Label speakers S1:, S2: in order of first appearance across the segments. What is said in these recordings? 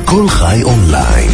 S1: כל חי אונליין,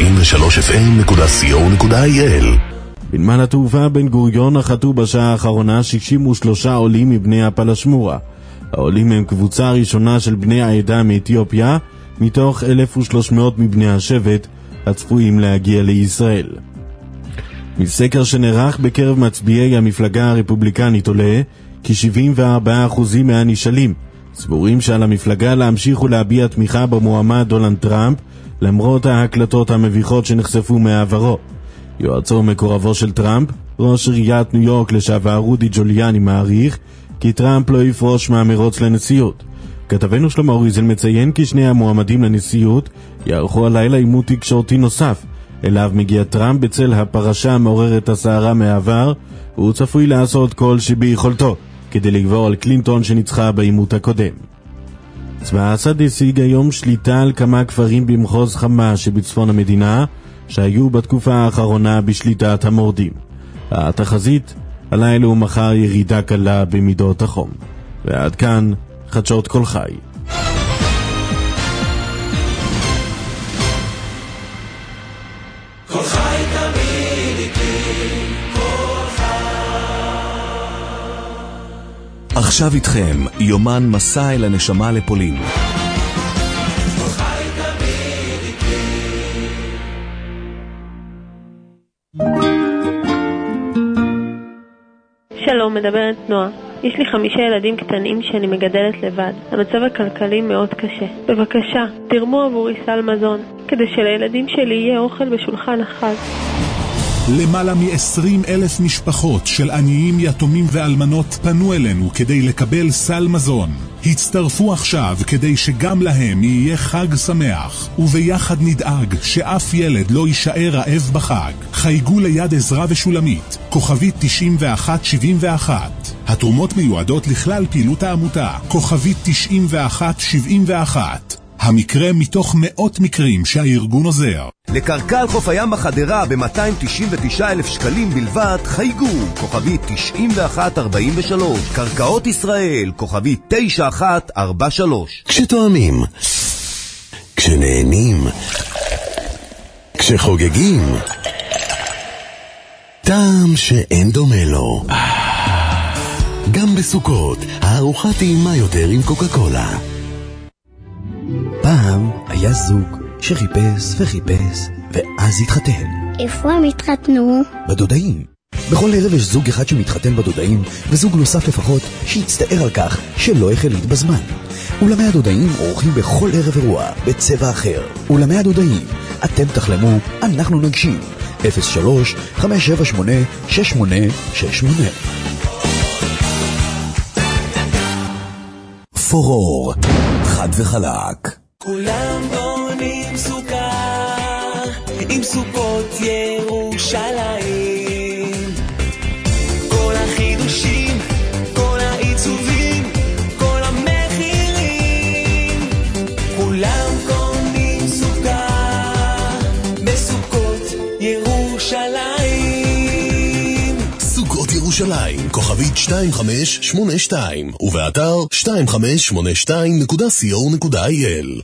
S1: 93fm.co.il.
S2: בנמל התעופה בן גוריון נחתו בשעה האחרונה 63 עולים מבני הפלשמורה. העולים הם קבוצה ראשונה של בני העדה מאתיופיה, מתוך 1,300 מבני השבט הצפויים להגיע לישראל. מסקר שנערך בקרב מצביעי המפלגה הרפובליקנית עולה כי 74% מהנשאלים סבורים שעל המפלגה להמשיך ולהביע תמיכה במועמד דונלד טראמפ למרות ההקלטות המביכות שנחשפו מעברו. יועצו מקורבו של טראמפ, ראש עיריית ניו יורק לשעבר רודי ג'וליאני, מעריך כי טראמפ לא יפרוש מהמרוץ לנשיאות. כתבנו שלמה אוריזל מציין כי שני המועמדים לנשיאות יערכו הלילה עימות תקשורתי נוסף. אליו מגיע טראמפ בצל הפרשה המעוררת הסערה מעבר, והוא צפוי לעשות כל שביכולתו כדי לגבור על קלינטון שניצחה בעימות הקודם. צבא אסד השיג היום שליטה על כמה כפרים במחוז חמה שבצפון המדינה שהיו בתקופה האחרונה בשליטת המורדים. התחזית, הלילה ומחר ירידה קלה במידות החום. ועד כאן חדשות כל חי.
S3: כל חי תמיד איתי, כל חי.
S1: עכשיו איתכם יומן מסע אל הנשמה לפולין.
S3: כל חי תמיד איתי.
S4: שלום, מדברת נועה. יש לי 5 ילדים קטנים שאני מגדלת לבד. המצב הכלכלי מאוד קשה. בבקשה, תרמו עבורי סל מזון, כדי שלילדים שלי יהיה אוכל בשולחן החג.
S5: למעלה מ-20,000 משפחות של עניים, יתומים ואלמנות פנו אלינו כדי לקבל סל מזון. הצטרפו עכשיו כדי שגם להם יהיה חג שמח, וביחד נדאג שאף ילד לא יישאר רעב בחג. חייגו ליד עזרה ושולמית, כוכבית 9171. התרומות מיועדות לכלל פעילות העמותה, כוכבית 9171. המקרה מתוך מאות מקרים שהארגון עוזר.
S6: לקרקל חוף הים בחדרה ב-299,000 שקלים בלבד, חייגו, כוכבית 9143. קרקעות ישראל, כוכבית 9143.
S1: כשתואמים, כשנהנים, כשחוגגים, טעם שאין דומה לו. גם בסוכות, הארוחה טעימה יותר עם קוקה קולה.
S7: פעם היה זוג שחיפש וחיפש ואז התחתן.
S8: איפה הם התחתנו?
S7: בדודאים. בכל ערב יש זוג אחד שמתחתן בדודאים וזוג נוסף לפחות שיצטער על כך שלא החליט בזמן. אולמי הדודאים עורכים בכל ערב אירוע בצבע אחר. אולמי הדודאים, אתם תחלמו, אנחנו נגשים. 03-578-6868.
S1: פורור, חד וחלק.
S3: כולם בונים סוכר עם סוכות ירושלים. כל החידושים, כל העיצובים, כל המחירים. כולם קונים סוכר בסוכות ירושלים.
S1: סוכות ירושלים, כוכבית 2582, ובאתר 2582.co.il.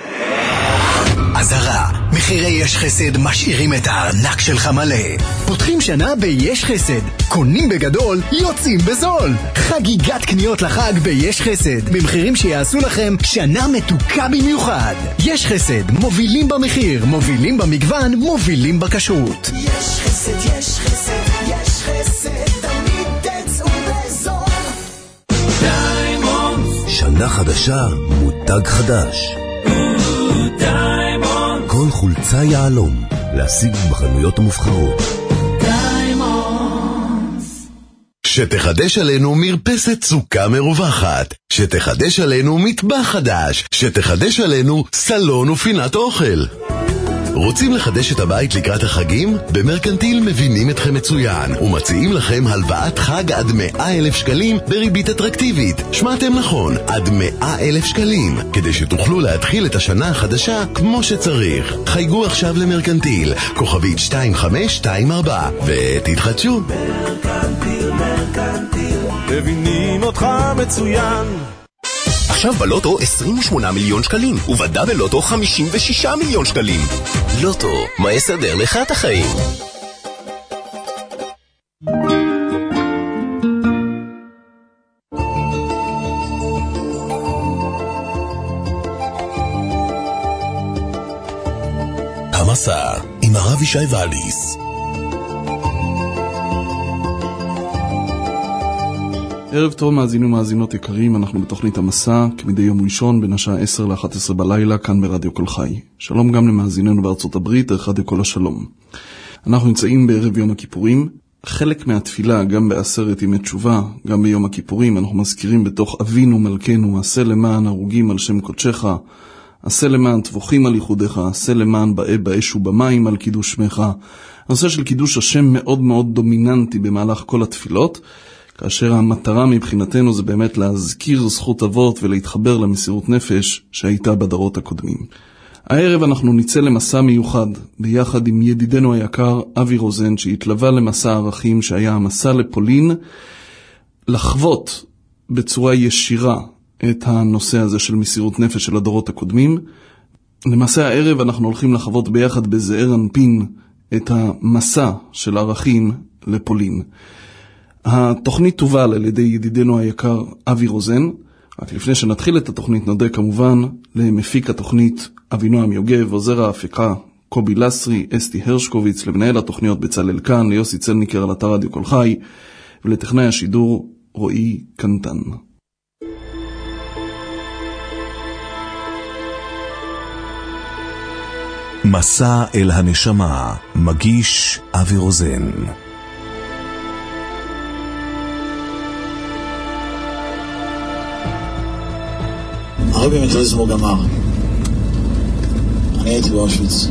S9: עזרה, מחירי יש חסד משאירים את הארנק שלך מלא. פותחים שנה ביש חסד, קונים בגדול, יוצאים בזול. חגיגת קניות לחג ביש חסד, במחירים שיעשו לכם שנה מתוקה במיוחד. יש חסד, מובילים במחיר, מובילים במגוון, מובילים בכשרות.
S3: יש חסד, יש חסד, יש חסד, תמיד תצאו בזול. דיימונדס,
S6: שנה חדשה, מותג חדש. כל חולצה יעלום, להשיג בחנויות המובחרות.
S1: שתחדש עלינו מרפסת סוכה מרווחת, שתחדש עלינו מטבח חדש, שתחדש עלינו סלון ופינת אוכל. רוצים לחדש את הבית לקראת החגים? במרקנטיל מבינים אתכם מצוין ומציעים לכם הלוואת חג עד 100,000 שקלים בריבית אטרקטיבית. שמעתם נכון, עד 100,000 שקלים, כדי שתוכלו להתחיל את השנה החדשה כמו שצריך. חייגו עכשיו למרקנטיל, כוכבית 2524, ותתחדשו.
S3: מרקנטיל, מרקנטיל, מבינים אותך מצוין.
S10: עכשיו בלוטו 28 מיליון שקלים, ובדאבל לוטו 56 מיליון שקלים. לוטו, מה יסדר לך את החיים?
S6: המסע עם הרב ישי ואליס.
S11: ערב טוב מאזינים ומאזינות יקרים, אנחנו בתוכנית המסע כמדי יום ראשון בין השעה 10 ל-11 בלילה כאן ברדיו כל חי. שלום גם למאזיננו בארצות הברית דרך רדיו כל השלום. אנחנו נמצאים בערב יום הכיפורים. חלק מהתפילה גם בעשרת ימי תשובה, גם ביום הכיפורים אנחנו מזכירים בתוך אבינו מלכנו, עשה למען הרוגים על שם קודשך, עשה למען טבוחים על ייחודך, עשה למען באי באש ובמים על קידוש שמך. הנושא של קידוש השם מאוד מאוד דומיננטי במהלך כל התפילות, כאשר המטרה מבחינתנו זה באמת להזכיר זכות אבות ולהתחבר למסירות נפש שהייתה בדורות הקודמים. הערב אנחנו נצא למסע מיוחד ביחד עם ידידנו היקר אבי רוזן, שהתלווה למסע ערכים שהיה המסע לפולין, לחוות בצורה ישירה את הנושא הזה של מסירות נפש של הדורות הקודמים. למעשה הערב אנחנו הולכים לחוות ביחד בזעיר אנפין את המסע של ערכים לפולין. התוכנית תובל על ידי ידידנו היקר אבי רוזן. רק לפני שנתחיל את התוכנית נודה כמובן למפיק התוכנית אבינועם יוגב, עוזר ההפקה קובי לסרי, אסתי הרשקוביץ, למנהל התוכניות בצלאל כאן, ליוסי צלניקר על אתר רדיו כל חי, ולטכנאי השידור רועי קנטן.
S6: מסע אל הנשמה, מגיש אבי רוזן.
S12: הרבי מטריזמו גמר. אני הייתי באושוויץ,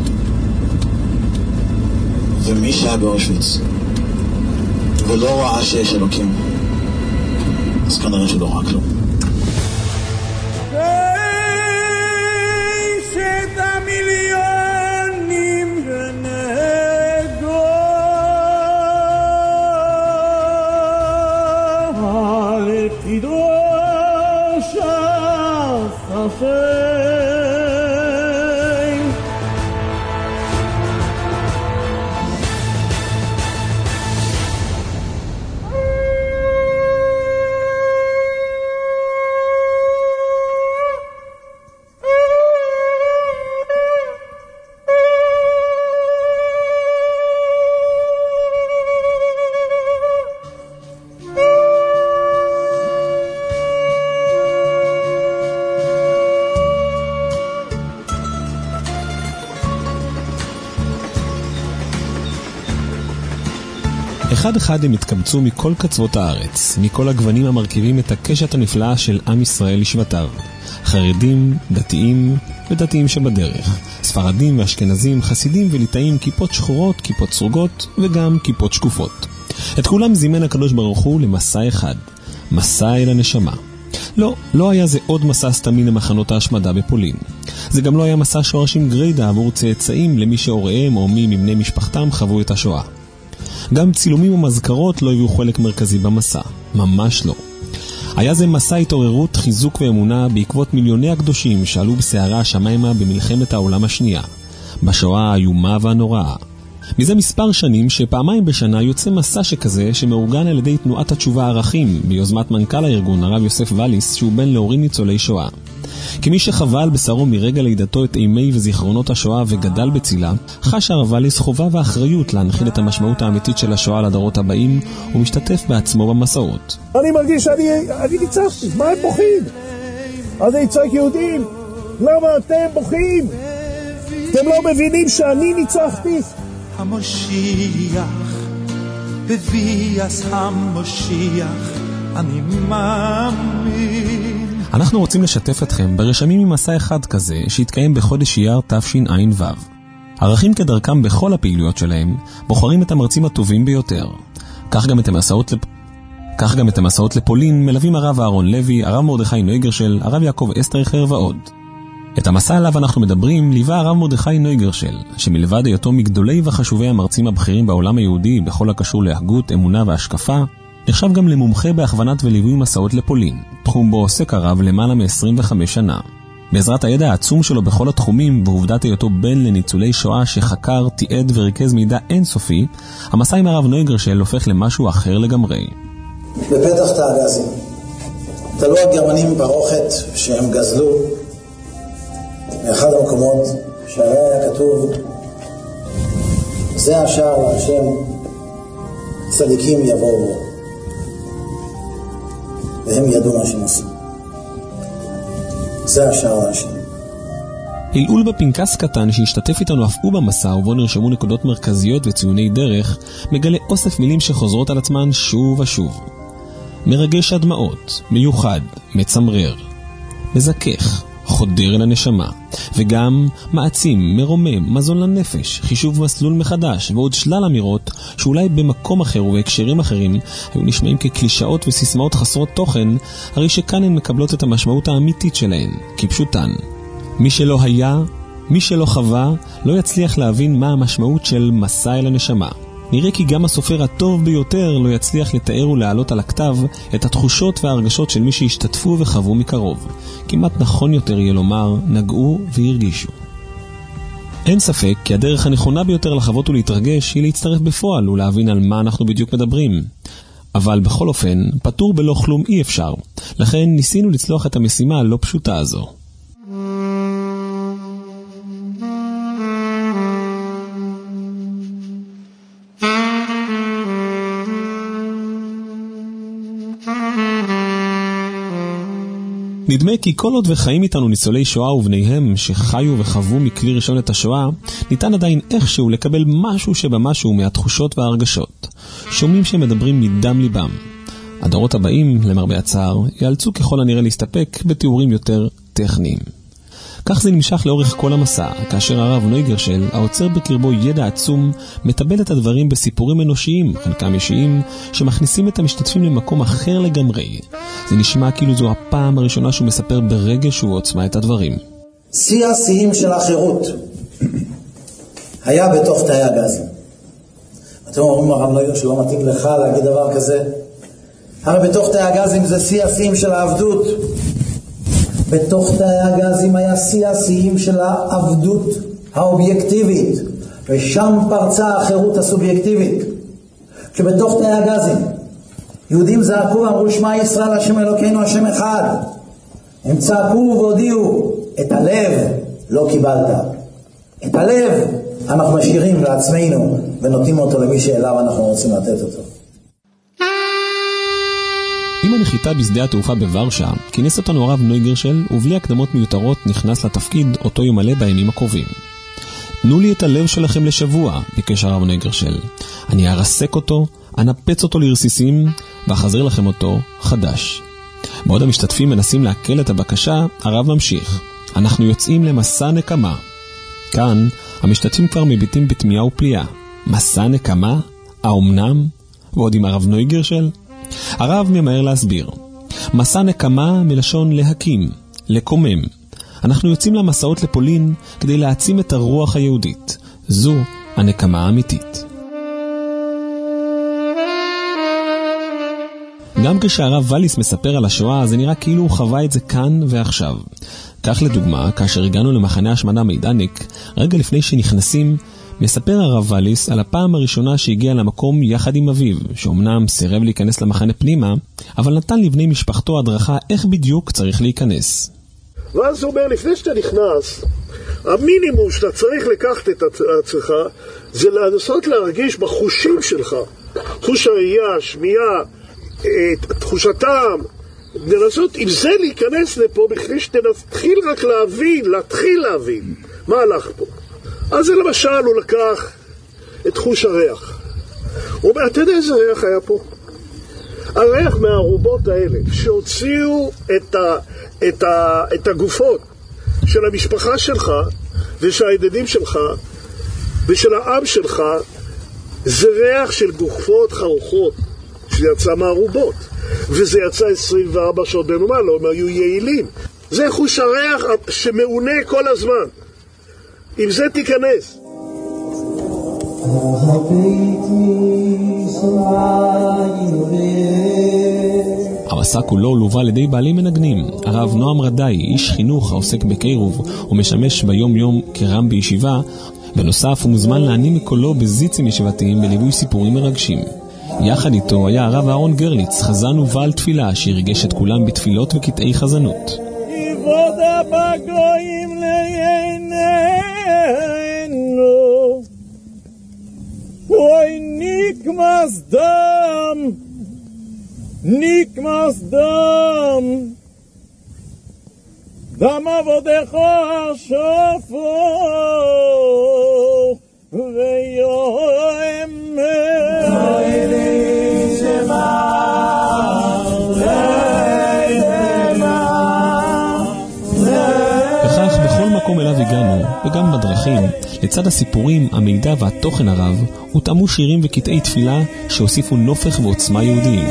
S12: ומי שהיה באושוויץ ולא ראה שיש אלוקים, אז כנראה שלא ראה כלום.
S13: אחד אחד הם התקבצו מכל קצוות הארץ, מכל הגוונים המרכיבים את הקשת הנפלאה של עם ישראל לשבטיו. חרדים, דתיים ודתיים שבדרך, ספרדים ואשכנזים, חסידים וליטאים, כיפות שחורות, כיפות סרוגות וגם כיפות שקופות. את כולם זימן הקדוש ברוך הוא למסע אחד, מסע אל הנשמה. לא היה זה עוד מסע סתמי למחנות ההשמדה בפולין. זה גם לא היה מסע שורשים גרידא עבור צאצאים למי שהוריהם או מי מבני משפחתם חוו את השואה. גם צילומים ומזכרות לא הביאו חלק מרכזי במסע, ממש לא. היה זה מסע התעוררות, חיזוק ואמונה בעקבות מיליוני הקדושים שעלו בסערה השמיימה במלחמת העולם השנייה, בשואה האיומה והנוראה. מזה מספר שנים שפעמיים בשנה יוצא מסע שכזה שמאורגן על ידי תנועת התשובה ערכים, ביוזמת מנכ"ל הארגון הרב יוסף ואליס, שהוא בן להורים ניצולי שואה. כמי שחווה על בשרו מרגע לידתו את אימי וזיכרונות השואה וגדל בצילה, חש הרב ואליס חובה ואחריות להנחיל את המשמעות האמיתית של השואה לדורות הבאים, ומשתתף בעצמו במסעות.
S14: אני מרגיש שאני ניצחתי, מה הם בוכים? אז אני צועק יהודים, למה אתם בוכים? אתם לא מבינים שאני ניצחתי?
S15: המשיח, בביאס המשיח, אני מאמין.
S13: אנחנו רוצים לשתף אתכם ברשמים ממסע אחד כזה שהתקיים בחודש אייר תשע"ו. ערכים כדרכם בכל הפעילויות שלהם בוחרים את המרצים הטובים ביותר. כך גם את המסעות לפולין מלווים הרב אהרון לוי, הרב מרדכי נויגרשל, הרב יעקב אסטריכר ועוד. את המסע עליו אנחנו מדברים ליווה הרב מרדכי נויגרשל, שמלבד היותו מגדולי וחשובי המרצים הבכירים בעולם היהודי בכל הקשור להגות, אמונה והשקפה, נחשב גם למומחה בהכוונת וליווי מסעות לפולין, תחום בו עוסק הרב למעלה מ-25 שנה. בעזרת הידע העצום שלו בכל התחומים ועובדת היותו בן לניצולי שואה שחקר, תיעד וריכז מידע אינסופי, המסע עם הרב נויגרשל הופך למשהו אחר לגמרי.
S12: בפתח תא הגזים תלו הגרמנים ברוכת שהם גזלו מאחד המקומות שהיה כתוב זה השער להשם צדיקים יבואו בו, והם ידעו מה שהם עושים. זה השער להשם.
S13: הילעול בפנקס קטן שהשתתף איתנו אף הוא במסע ובו נרשמו נקודות מרכזיות וציוני דרך מגלה אוסף מילים שחוזרות על עצמן שוב ושוב. מרגש הדמעות, מיוחד, מצמרר, מזכך, חודר אל הנשמה, וגם מעצים, מרומם, מזון לנפש, חישוב מסלול מחדש ועוד שלל אמירות שאולי במקום אחר ובהקשרים אחרים היו נשמעים כקלישאות וסיסמאות חסרות תוכן, הרי שכאן הן מקבלות את המשמעות האמיתית שלהן, כפשוטן. מי שלא היה, מי שלא חווה, לא יצליח להבין מה המשמעות של מסע אל הנשמה. נראה כי גם הסופר הטוב ביותר לא יצליח לתאר ולהעלות על הכתב את התחושות וההרגשות של מי שהשתתפו וחוו מקרוב. כמעט נכון יותר יהיה לומר, נגעו והרגישו. אין ספק כי הדרך הנכונה ביותר לחוות ולהתרגש היא להצטרף בפועל ולהבין על מה אנחנו בדיוק מדברים. אבל בכל אופן, פטור בלא כלום אי אפשר. לכן ניסינו לצלוח את המשימה הלא פשוטה הזו. נדמה כי כל עוד וחיים איתנו ניצולי שואה ובניהם שחיו וחוו מכלי ראשון את השואה, ניתן עדיין איכשהו לקבל משהו שבמשהו מהתחושות וההרגשות. שומעים שהם מדברים מדם ליבם. הדורות הבאים, למרבה הצער, יאלצו ככל הנראה להסתפק בתיאורים יותר טכניים. כך זה נמשך לאורך כל המסע, כאשר הרב נויגרשל, העוצר בקרבו ידע עצום, מטבל את הדברים בסיפורים אנושיים, חלקם אישיים, שמכניסים את המשתתפים למקום אחר לגמרי. זה נשמע כאילו זו הפעם הראשונה שהוא מספר ברגש ועוצמה את הדברים.
S12: שיא השיאים של החירות היה בתוך תאי הגזים. אתם אומרים הרב נויגרשל לא מתאים לך להגיד דבר כזה? הרי בתוך תאי הגזים זה שיא השיאים של העבדות. בתוך תאי הגזים היה שיא השיאים של העבדות האובייקטיבית, ושם פרצה החירות הסובייקטיבית. כשבתוך תאי הגזים יהודים זעקו ואמרו שמע ישראל השם אלוקינו השם אחד, הם צעקו והודיעו את הלב לא קיבלת. את הלב אנחנו משאירים לעצמנו ונותנים אותו למי שאליו אנחנו רוצים לתת אותו.
S13: עם הנחיתה בשדה התעופה בוורשה, כינס אותנו הרב נויגרשל, ובלי הקדמות מיותרות נכנס לתפקיד אותו ימלא בימים הקרובים. תנו לי את הלב שלכם לשבוע, ביקש הרב נויגרשל. אני ארסק אותו, אנפץ אותו לרסיסים, ואחזר לכם אותו חדש. בעוד המשתתפים מנסים להקל את הבקשה, הרב ממשיך. אנחנו יוצאים למסע נקמה. כאן, המשתתפים כבר מביטים בתמיהה ופליאה. מסע נקמה? האומנם? ועוד עם הרב נויגרשל? הרב ממהר להסביר. מסע נקמה מלשון להקים, לקומם. אנחנו יוצאים למסעות לפולין כדי להעצים את הרוח היהודית. זו הנקמה האמיתית. גם כשהרב וליס מספר על השואה, זה נראה כאילו הוא חווה את זה כאן ועכשיו. כך לדוגמה, כאשר הגענו למחנה השמדה מידניק, רגע לפני שנכנסים, מספר הרב וליס על הפעם הראשונה שהגיע למקום יחד עם אביו, שאומנם סירב להיכנס למחנה פנימה, אבל נתן לבני משפחתו הדרכה איך בדיוק צריך להיכנס.
S14: ואז הוא אומר, לפני שאתה נכנס, המינימום שאתה צריך לקחת את עצמך, זה לנסות להרגיש בחושים שלך. חוש הראייה, שמיעה, תחושתם, לנסות עם זה להיכנס לפה, בכדי שתתחיל רק להתחיל להבין מה הלך פה. אז זה למשל הוא לקח את חוש הריח. הוא אומר, אתה יודע איזה ריח היה פה? הריח מהערובות האלה, שהוציאו את הגופות של המשפחה שלך ושל הידידים שלך ושל העם שלך, זה ריח של גופות חרוכות שיצא מהערובות, וזה יצא 24 שעות בנומה, לא, הם היו יעילים. זה חוש הריח שמעונה כל הזמן. עם זה תיכנס.
S3: הבית מצרים
S13: המסע כולו לובה על ידי בעלים מנגנים. הרב נועם רדאי, איש חינוך העוסק בקירוב ומשמש ביום יום כרם בישיבה, בנוסף הוא מוזמן להנים מקולו בזיצים ישיבתיים בליווי סיפורים מרגשים. יחד איתו היה הרב אהרון גרליץ, חזן ובעל תפילה שירגש את כולם בתפילות וקטעי חזנות.
S16: עבודה בגויים לעינינו, אוי נקמס דם, נקמס דם, דם עבודך שופו ויאמר אלי שמר
S13: וכך בכל מקום אליו הגענו, וגם בדרכים, לצד הסיפורים, המידע והתוכן הרב, הותאמו שירים וקטעי תפילה שהוסיפו נופך ועוצמה יהודיים.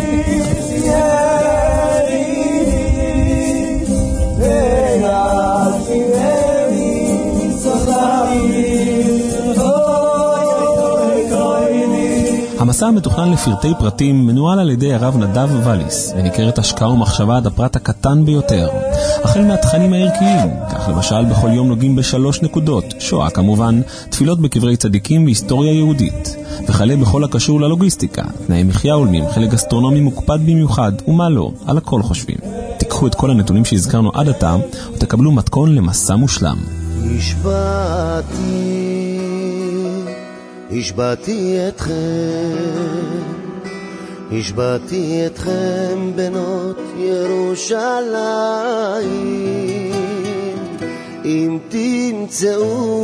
S13: המסע המתוכנן לפרטי פרטים מנוהל על ידי הרב נדב וליס, וניכרת השקעה ומחשבה עד הפרט הקטן ביותר. החל מהתכנים הערכיים, כך למשל בכל יום נוגעים ב3 נקודות, שואה כמובן, תפילות בקברי צדיקים והיסטוריה יהודית, וכלה בכל הקשור ללוגיסטיקה, תנאי מחיה הולמים, חלק גסטרונומי מוקפד במיוחד, ומה לא, על הכל חושבים. תיקחו את כל הנתונים שהזכרנו עד עתה, ותקבלו מתכון למסע מושלם.
S17: השבעתי אתכם בנות ירושלים, אם תמצאו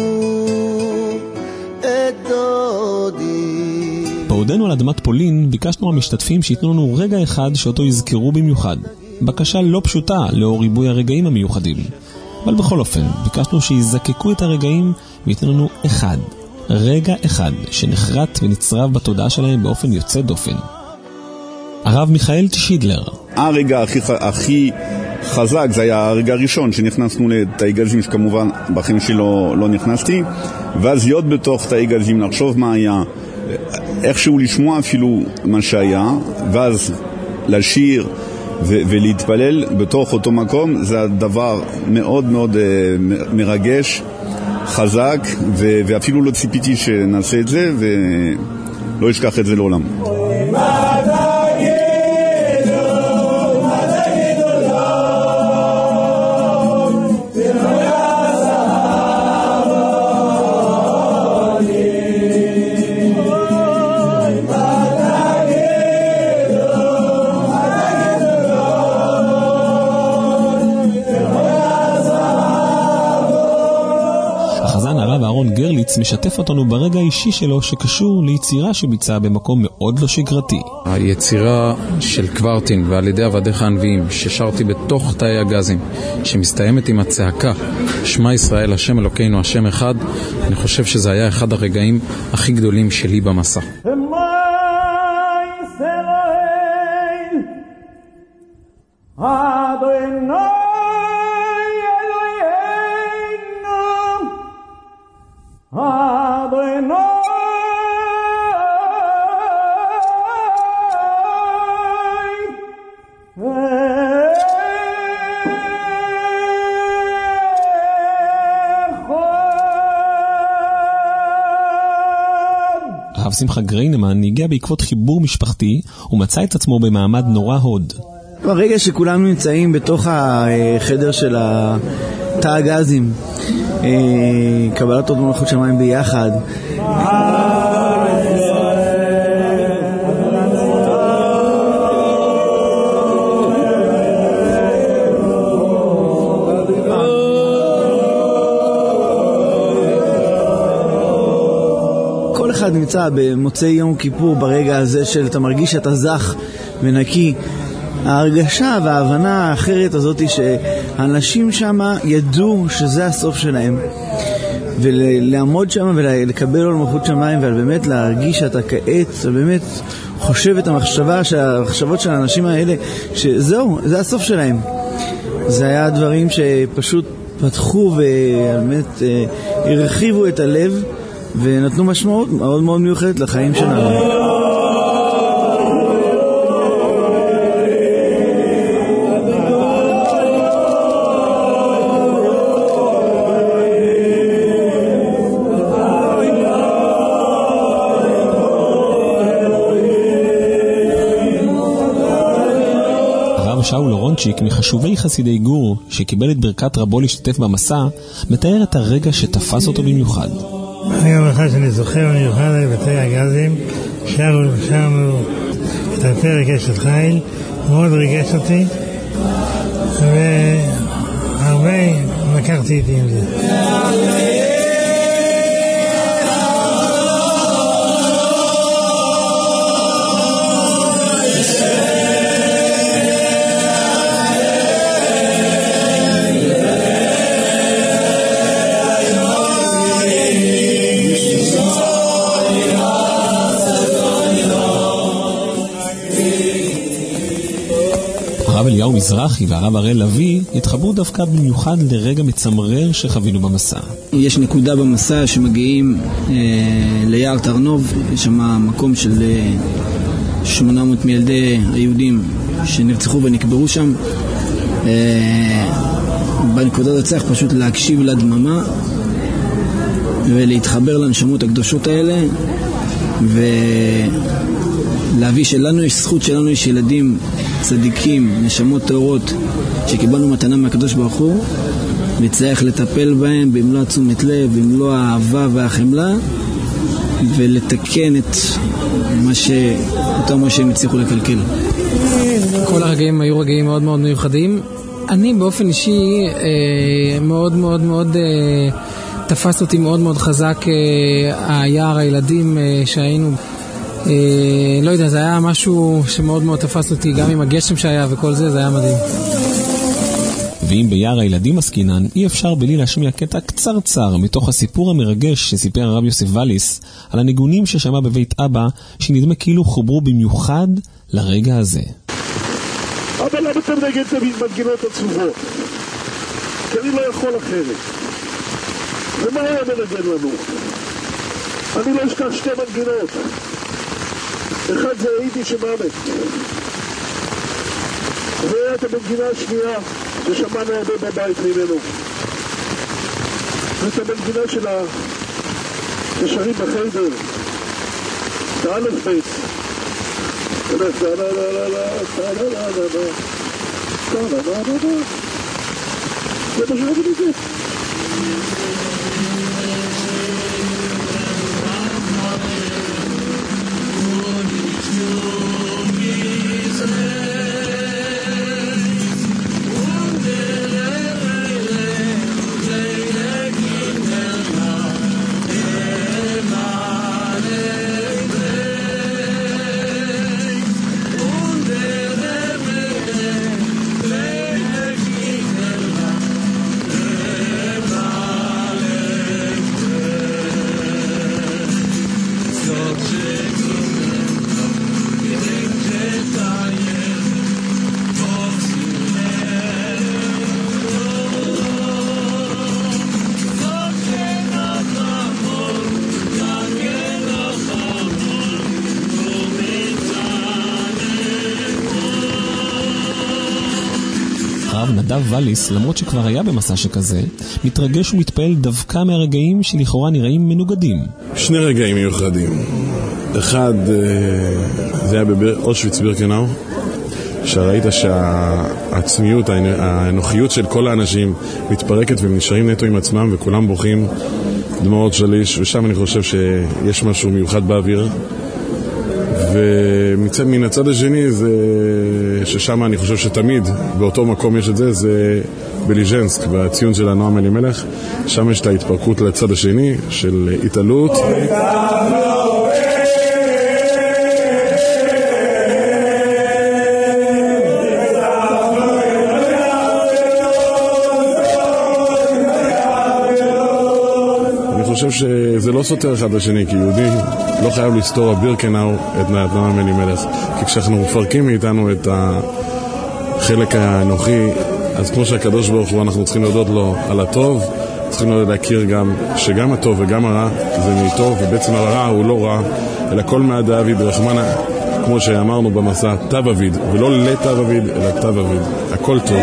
S17: את דודי.
S13: בעודנו על אדמת פולין ביקשנו המשתתפים שיתנו לנו רגע אחד שאותו יזכרו במיוחד. בקשה לא פשוטה לאור ריבוי הרגעים המיוחדים, אבל בכל אופן ביקשנו שיזקקו את הרגעים ויתנו לנו אחד, רגע אחד שנחרט ונצרב בתודעה שלהם באופן יוצא דופן. הרב מיכאל שידלר.
S18: הרגע הכי חזק זה היה הרגע הראשון שנכנסנו לתאי גזים, שכמובן בחיים שלי לא נכנסתי, ואז להיות בתוך תאי גזים, לחשוב מה היה, איכשהו לשמוע אפילו מה שהיה, ואז לשיר ולהתפלל בתוך אותו מקום, זה הדבר מאוד מאוד מרגש, חזק, ואפילו לא ציפיתי שנעשה את זה, ולא אשכח את זה לעולם.
S13: גרליץ משתף אותנו ברגע האישי שלו שקשור ליצירה שביצע במקום מאוד לא שגרתי.
S19: היצירה של קוורטין ועל ידי עבדיך הנביאים ששרתי בתוך תאי הגזים, שמסתיימת עם הצעקה שמע ישראל השם אלוקינו השם אחד, אני חושב שזה היה אחד הרגעים הכי גדולים שלי במסע.
S13: הרב שמחה גריינמן הגיע בעקבות חיבור משפחתי ומצא את עצמו במעמד נורא הוד.
S20: ברגע שכולם נמצאים בתוך החדר של תא הגזים, קבלת עוד מלכות שמיים ביחד, אחד נמצא במוצאי יום כיפור ברגע הזה של אתה מרגיש שאתה זך ונקי. ההרגשה וההבנה האחרת הזאת שאנשים שם ידעו שזה הסוף שלהם, ולעמוד שם ולקבל על מלכות שמיים ובאמת להרגיש שאתה כעת באמת חושב את המחשבות של האנשים האלה שזהו, זה הסוף שלהם. זה היה דברים שפשוט פתחו ובאמת הרחיבו את הלב ונתנו משמעות מאוד מאוד מיוחדת לחיים שלנו.
S13: שאול אורונצ'יק, מחשובי חסידי גור, שקיבל את ברכת רבו להשתתף במסע, מתאר את הרגע שתפס אותו במיוחד.
S21: יום אחד שאני זוכר במיוחד בבתי הגזים, שרנו את הפרק אשת חיל, מאוד ריגש אותי, והרבה לקחתי איתי עם זה.
S13: הרב אליהו מזרחי והרב הראל לוי התחברו דווקא במיוחד לרגע מצמרר שחווינו במסע.
S20: יש נקודה במסע שמגיעים ליער תרנוב, יש שם מקום של 800 מילדי היהודים שנרצחו ונקברו שם. בנקודה הזאת צריך פשוט להקשיב לדממה ולהתחבר לנשמות הקדושות האלה ולהביא שלנו יש זכות, שלנו יש ילדים צדיקים, נשמות טהורות שקיבלנו מתנה מהקדוש ברוך הוא, וצריך לטפל בהם במלוא תשומת לב, במלוא האהבה והחמלה, ולתקן את אותו מה שהם הצליחו לקלקל.
S22: כל הרגעים היו רגעים מאוד מאוד מיוחדים. אני באופן אישי מאוד מאוד מאוד תפס אותי מאוד מאוד חזק היער הילדים שהיינו. לא יודע, זה היה משהו שמאוד מאוד תפס אותי, גם עם הגשם שהיה וכל זה, זה היה מדהים.
S13: ואם ביער הילדים עסקינן, אי אפשר בלי להשמיע קטע קצרצר מתוך הסיפור המרגש שסיפר הרב יוסף וליס על הניגונים ששמע בבית אבא, שנדמה כאילו חוברו במיוחד לרגע הזה.
S14: אבל למה אתם נגד תמיד מנגינות עצובות? כי אני לא יכול אחרת. ומה היה מנגן לנו? אני לא אשכח שתי מנגינות. אחד זה הייתי שמאמת, ואת המנגינה השנייה ששמענו הרבה בבית ממנו, ואת המנגינה של השרים בחיידר, את האלף בית, זה מה שאנחנו נגיד.
S13: נדב וליס, למרות שכבר היה במסע שכזה, מתרגש ומתפעל דווקא מהרגעים שלכאורה נראים מנוגדים.
S2: שני רגעים מיוחדים. אחד, זה היה באושוויץ בירקנאו, שראית שהעצמיות, האנוכיות של כל האנשים מתפרקת והם נשארים נטו עם עצמם וכולם בוכים דמעות שליש, ושם אני חושב שיש משהו מיוחד באוויר. ומן הצד השני זה ששם אני חושב שתמיד באותו מקום יש את זה, זה בליז'נסק, בציון של נועם אלימלך, שם יש את ההתפרקות לצד השני של התעלות. אני חושב שזה לא סותר אחד לשני, כי יהודי לא חייב לסתור בירקנאו את נועם אלימלך, כי כשאנחנו מפרקים מאיתנו את החלק האנוכי, אז כמו שהקדוש ברוך הוא אנחנו צריכים להודות לו על הטוב, צריכים להכיר גם שגם הטוב וגם הרע זה מטוב, ובעצם הרע הוא לא רע, אלא כל מעד אביד רחמנה, כמו שאמרנו במסע, תו אביד, ולא לתו אביד, אלא תו אביד, הכל טוב.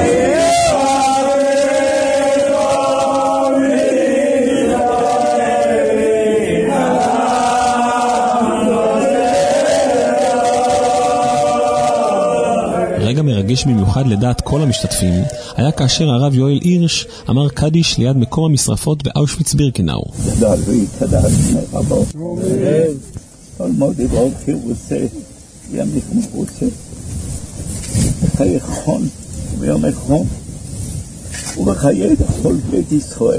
S13: מרגש במיוחד לדעת כל המשתתפים היה כאשר הרב יואל הירש אמר קדיש ליד מקום המשרפות באושוויץ בירקנאו.
S4: גדל והתקדש מרבו. כל מוד יברוק חירוסה, ימיך מחוצה. בחיי חון וביומי חון, ובחיי כל בית ישראל.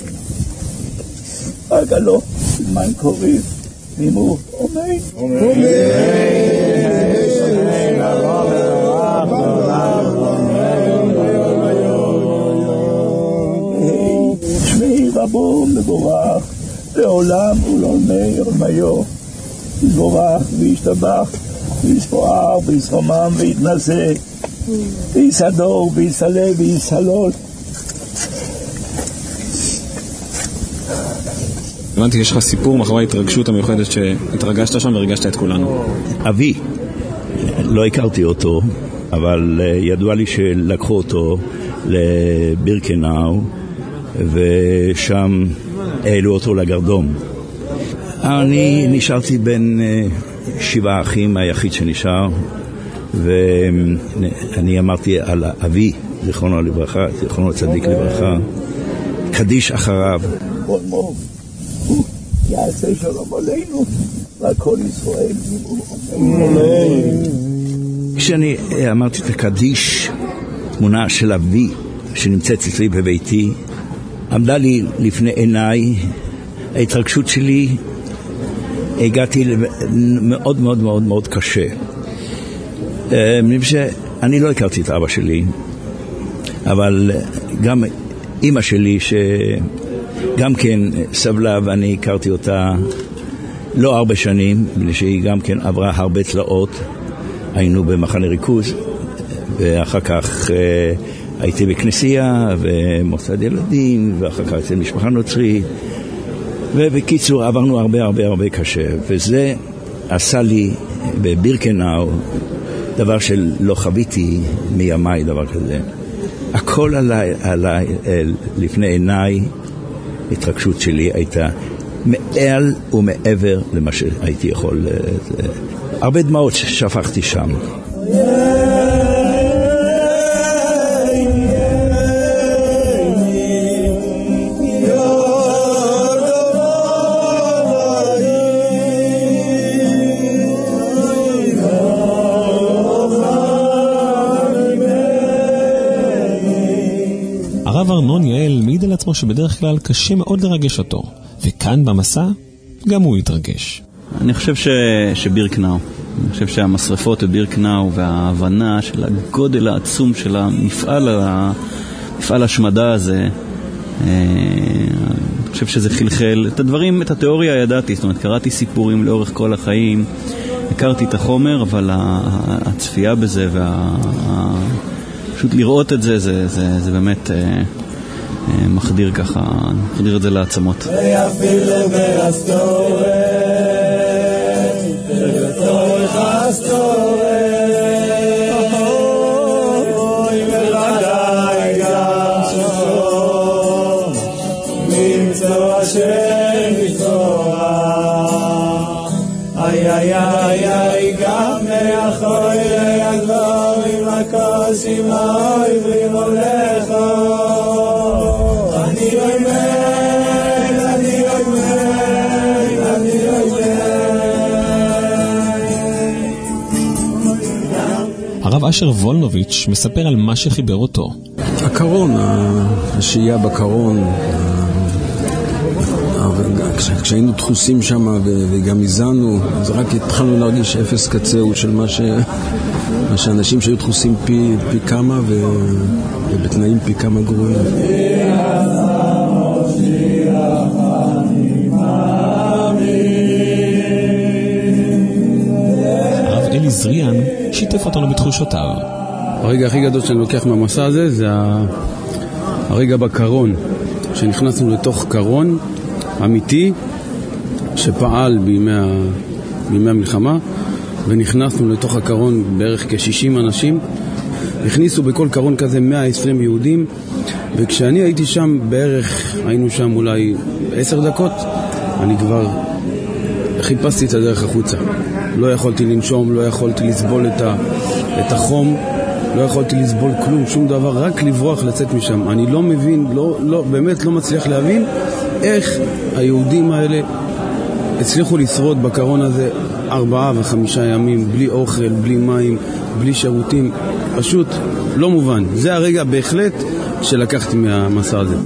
S4: אגלו, זמן קוריב, נימו, אומי. שמי רבו מבורך, לעולם ולעולמי עולמיו. יבורך וישתבח, ויספואר, ויסרומם, ויתנשא, ויסדור, ויסלה, ויסלול.
S13: הבנתי, יש לך סיפור מאחורי ההתרגשות המיוחדת שהתרגשת שם והרגשת את כולנו.
S5: אבי, לא הכרתי אותו, אבל ידוע לי שלקחו אותו לבירקנאו, ושם העלו אותו לגרדום. אני נשארתי בין 7 אחים, היחיד שנשאר, ואני אמרתי על אבי, זיכרונו לברכה, זיכרונו צדיק לברכה, קדיש אחריו.
S4: כל מוב, הוא יעשה שלום עלינו, והכל ישראל נימו.
S5: כשאני אמרתי את הקדיש, תמונה של אבי שנמצאת אצלי בביתי, עמדה לי לפני עיניי, ההתרגשות שלי, הגעתי מאוד מאוד מאוד מאוד קשה. אני לא הכרתי את אבא שלי, אבל גם אמא שלי שגם כן סבלה, ואני הכרתי אותה לא הרבה שנים, בגלל שהיא גם כן עברה הרבה תלאות. היינו במחנה ריכוז, ואחר כך הייתי בכנסייה ומוסד ילדים, ואחר כך אצל משפחה נוצרית, ובקיצור עברנו הרבה הרבה הרבה קשה, וזה עשה לי בבירקנאו דבר שלא חוויתי מימיי, דבר כזה. הכל עליי לפני עיניי, התרגשות שלי הייתה מעל ומעבר למה שהייתי יכול. הרבה דמעות שפכתי שם.
S13: הרב ארנון יעל מעיד על עצמו שבדרך כלל קשה מאוד לרגש אותו, וכאן במסע גם הוא התרגש.
S23: אני חושב שבירקנאו, אני חושב שהמשרפות בבירקנאו וההבנה של הגודל העצום של מפעל השמדה הזה, אני חושב שזה חלחל את הדברים, את התיאוריה ידעתי, זאת אומרת קראתי סיפורים לאורך כל החיים, הכרתי את החומר, אבל הצפייה בזה פשוט לראות את זה, זה באמת מחדיר ככה, מחדיר את זה לעצמות.
S16: גם מאחורי הגברים הקוסים העברים הולך אני עומד, אני עומד, אני עומד.
S13: הרב אשר וולנוביץ' מספר על מה שחיבר אותו.
S24: הקרון, השהייה בקרון, כשהיינו דחוסים שם וגם הזענו, אז רק התחלנו להרגיש אפס קצהו של מה שאנשים שהיו דחוסים פי כמה ובתנאים פי כמה גרועים.
S13: הרב אלי זריאן שיתף אותנו בתחושותיו.
S24: הרגע הכי גדול שאני לוקח מהמסע הזה זה הרגע בקרון, שנכנסנו לתוך קרון אמיתי שפעל בימי המלחמה, ונכנסנו לתוך הקרון בערך כ-60 אנשים, הכניסו בכל קרון כזה 120 יהודים, וכשאני הייתי שם בערך, היינו שם אולי 10 דקות, אני כבר חיפשתי את הדרך החוצה, לא יכולתי לנשום, לא יכולתי לסבול את החום, לא יכולתי לסבול כלום, שום דבר, רק לברוח, לצאת משם. אני לא מבין, באמת לא מצליח להבין איך היהודים האלה הצליחו לשרוד בקרון הזה 4 ו5 ימים, בלי אוכל, בלי מים, בלי שירותים, פשוט לא מובן. זה הרגע בהחלט שלקחתי מהמסע הזה.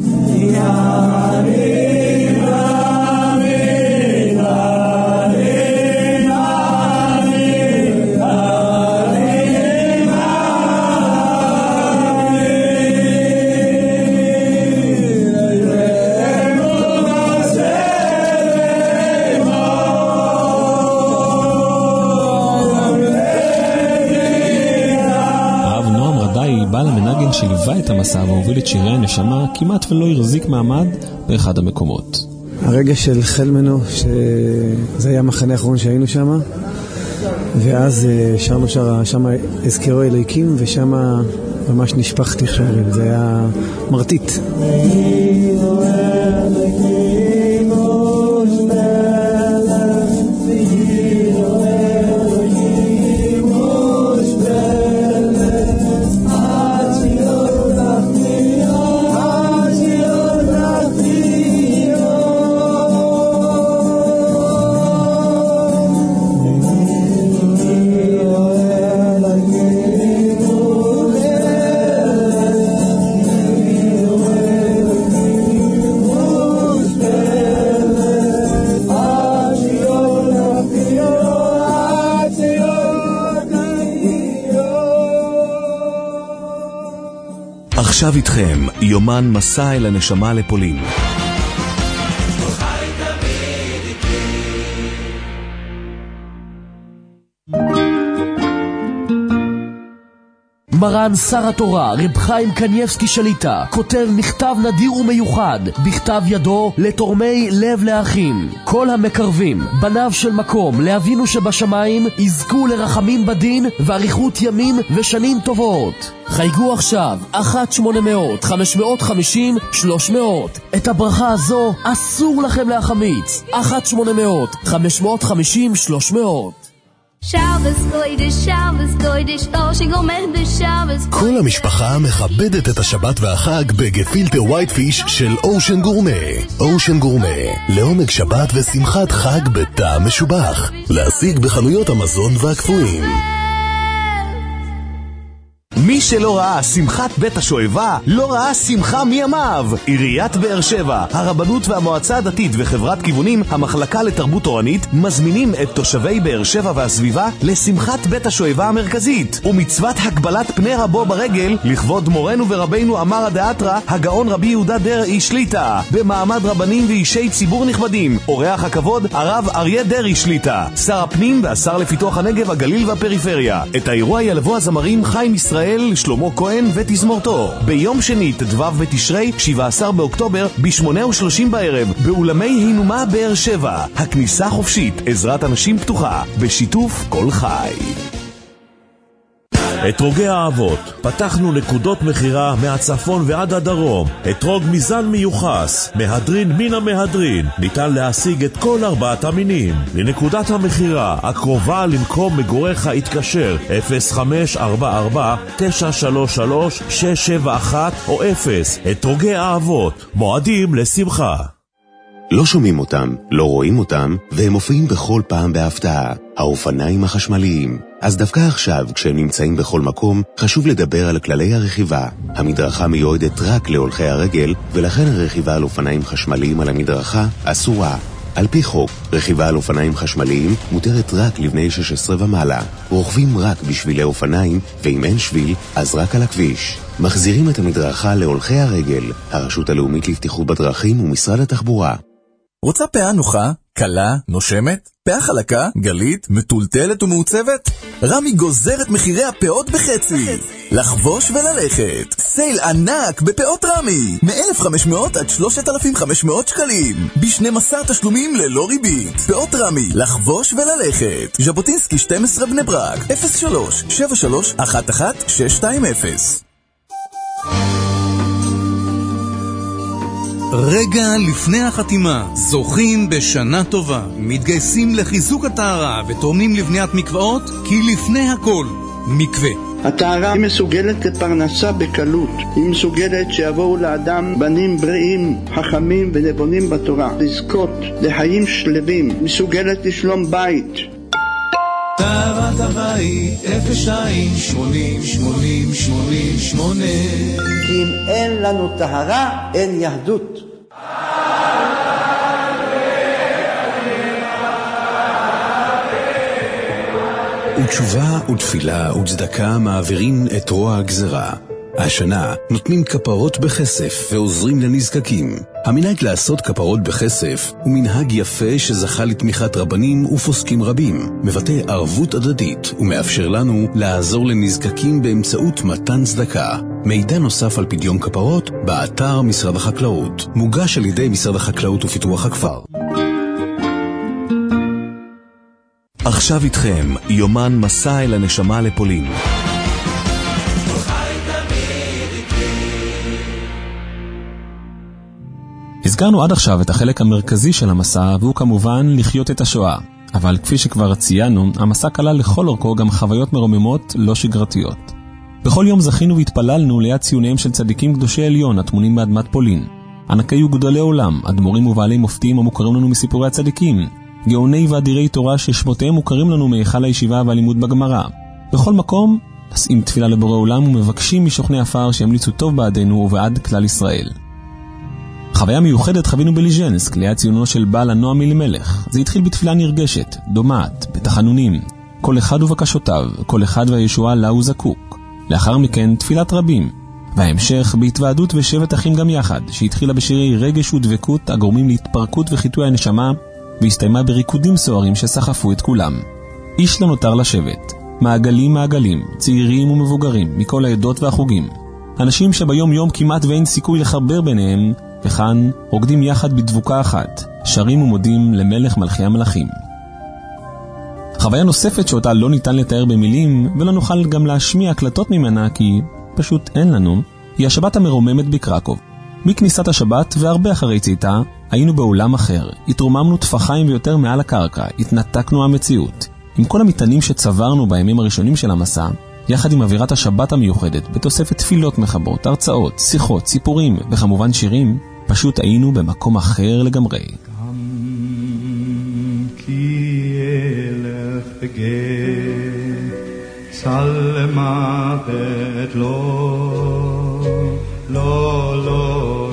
S13: שליווה את המסע והוביל את שירי הנשמה, כמעט ולא יחזיק מעמד באחד המקומות.
S20: הרגע של חלמנו, שזה היה המחנה האחרון שהיינו שם, ואז שרנו שם הזכרו אלוהיקים, ושם ממש נשפחתי חיילים, זה היה מרטיט.
S6: עכשיו איתכם יומן מסע אל הנשמה לפולין.
S1: מרן שר התורה רב חיים קניבסקי שליטה כותב מכתב נדיר ומיוחד בכתב ידו לתורמי לב לאחים. כל המקרבים בניו של מקום לאבינו שבשמיים יזכו לרחמים בדין ואריכות ימים ושנים טובות. חייגו עכשיו 1-800-550-300. את הברכה הזו אסור לכם להחמיץ. 1-800-550-300.
S6: כל המשפחה מכבדת את השבת והחג בגפילטה ווייט פיש של אושן גורמה. אושן גורמה, לעונג שבת ושמחת חג בטעם משובח. להשיג בחנויות המזון והקפואים.
S10: מי שלא ראה שמחת בית השואבה, לא ראה שמחה מימיו. עיריית באר שבע, הרבנות והמועצה הדתית וחברת כיוונים, המחלקה לתרבות תורנית, מזמינים את תושבי באר שבע והסביבה לשמחת בית השואבה המרכזית, ומצוות הגבלת פני רבו ברגל, לכבוד מורנו ורבינו אמר הדאתרא, הגאון רבי יהודה דרעי שליטה, במעמד רבנים ואישי ציבור נכבדים. אורח הכבוד, הרב אריה דרעי שליטה, שר הפנים והשר לפיתוח הנגב, הגליל והפריפריה. את האירוע ילוו הזמרים חיים ישראל, שלמה כהן ותזמורתו. ביום שני, ט"ו בתשרי, 17 באוקטובר, ב-8:30 בערב, באולמי הינומה באר שבע. הכניסה חופשית, עזרת אנשים פתוחה, בשיתוף כל חי.
S7: אתרוגי האבות, פתחנו נקודות מחירה מהצפון ועד הדרום. אתרוג מזן מיוחס, מהדרין מן המהדרין, ניתן להשיג את כל 4 המינים. לנקודת המחירה הקרובה למקום מגוריך התקשר 0544-933-671 או 0. אתרוגי האבות, מועדים לשמחה.
S6: לא שומעים אותם, לא רואים אותם, והם מופיעים בכל פעם בהפתעה. האופניים החשמליים. אז דווקא עכשיו, כשהם נמצאים בכל מקום, חשוב לדבר על כללי הרכיבה. המדרכה מיועדת רק להולכי הרגל, ולכן הרכיבה על אופניים חשמליים על המדרכה אסורה. על פי חוק, רכיבה על אופניים חשמליים מותרת רק לבני 16 ומעלה. רוכבים רק בשבילי אופניים, ואם אין שביל, אז רק על הכביש. מחזירים את המדרכה להולכי הרגל. הרשות הלאומית לבטיחות בדרכים ומשרד התחבורה.
S10: רוצה פאה נוחה, קלה, נושמת? פאה חלקה, גלית, מטולטלת ומעוצבת? רמי גוזר את מחירי הפאות בחצי. לחבוש וללכת. סייל ענק בפאות רמי. מ-1,500 עד 3,500 שקלים. ב-12 תשלומים ללא ריבית. פאות רמי, לחבוש וללכת. ז'בוטינסקי 12 בני ברק. 03-73-11-620.
S8: רגע לפני החתימה, זוכים בשנה טובה, מתגייסים לחיזוק הטהרה ותורמים לבניית מקוואות, כי לפני הכל, מקווה.
S9: הטהרה היא מסוגלת לפרנסה בקלות, היא מסוגלת שיבואו לאדם בנים בריאים, חכמים ונבונים בתורה, לזכות לחיים שלבים, מסוגלת לשלום בית.
S16: טהרת הבית 02-80-80-88
S9: כי אם אין לנו טהרה, אין יהדות.
S11: ותשובה ותפילה וצדקה מעבירים את רוע הגזרה. השנה נותנים כפרות בכסף ועוזרים לנזקקים. המנהג לעשות כפרות בכסף הוא מנהג יפה שזכה לתמיכת רבנים ופוסקים רבים, מבטא ערבות הדדית ומאפשר לנו לעזור לנזקקים באמצעות מתן צדקה. מידע נוסף על פדיון כפרות באתר משרד החקלאות, מוגש על ידי משרד החקלאות ופיתוח הכפר.
S10: עכשיו איתכם יומן מסע אל הנשמה לפולין.
S13: הזכרנו עד עכשיו את החלק המרכזי של המסע, והוא כמובן לחיות את השואה. אבל כפי שכבר ציינו, המסע כלל לכל אורכו גם חוויות מרוממות לא שגרתיות. בכל יום זכינו והתפללנו ליד ציוניהם של צדיקים קדושי עליון התמונים באדמת פולין. ענקי וגדולי עולם, אדמו"רים ובעלי מופתים המוכרים לנו מסיפורי הצדיקים, גאוני ואדירי תורה ששמותיהם מוכרים לנו מהיכל הישיבה והלימוד בגמרא. בכל מקום נשאים תפילה לבורא עולם ומבקשים משוכני עפר שימליצו טוב בעדנו ובעד כלל ישראל. חוויה מיוחדת חווינו בליז'נסק ליד ציונו של בעל הנועם אלימלך. זה התחיל בתפילה נרגשת, דומעת, בתחנונים, כל אחד ובקשותיו, כל אחד והישועה לה הוא זקוק. לאחר מכן תפילת רבים, וההמשך בהתוועדות ושבט אחים גם יחד, שהתחילה בשירי רגש ודבקות הגורמים להתפרקות וחיתוי הנשמה, והסתיימה בריקודים סוערים שסחפו את כולם. איש לא נותר לשבת, מעגלים מעגלים, צעירים ומבוגרים מכל העדות והחוגים, אנשים שביום יום כמעט ואין סיכוי לחבר ביניהם, וכאן רוקדים יחד בדבוקה אחת, שרים ומודים למלך מלכי המלכים. חוויה נוספת שאותה לא ניתן לתאר במילים, ולא נוכל גם להשמיע הקלטות ממנה כי פשוט אין לנו, היא השבת המרוממת בקרקוב. מכניסת השבת והרבה אחרי צאתה, היינו בעולם אחר, התרוממנו תפחיים ויותר מעל הקרקע, התנתקנו המציאות. עם כל המטענים שצברנו בימים הראשונים של המסע, יחד עם אווירת השבת המיוחדת, בתוספת תפילות מחברות, הרצאות, שיחות, סיפורים וכמובן שירים, פשוט היינו במקום אחר לגמרי.
S16: כי אלך בגט סלמוות לא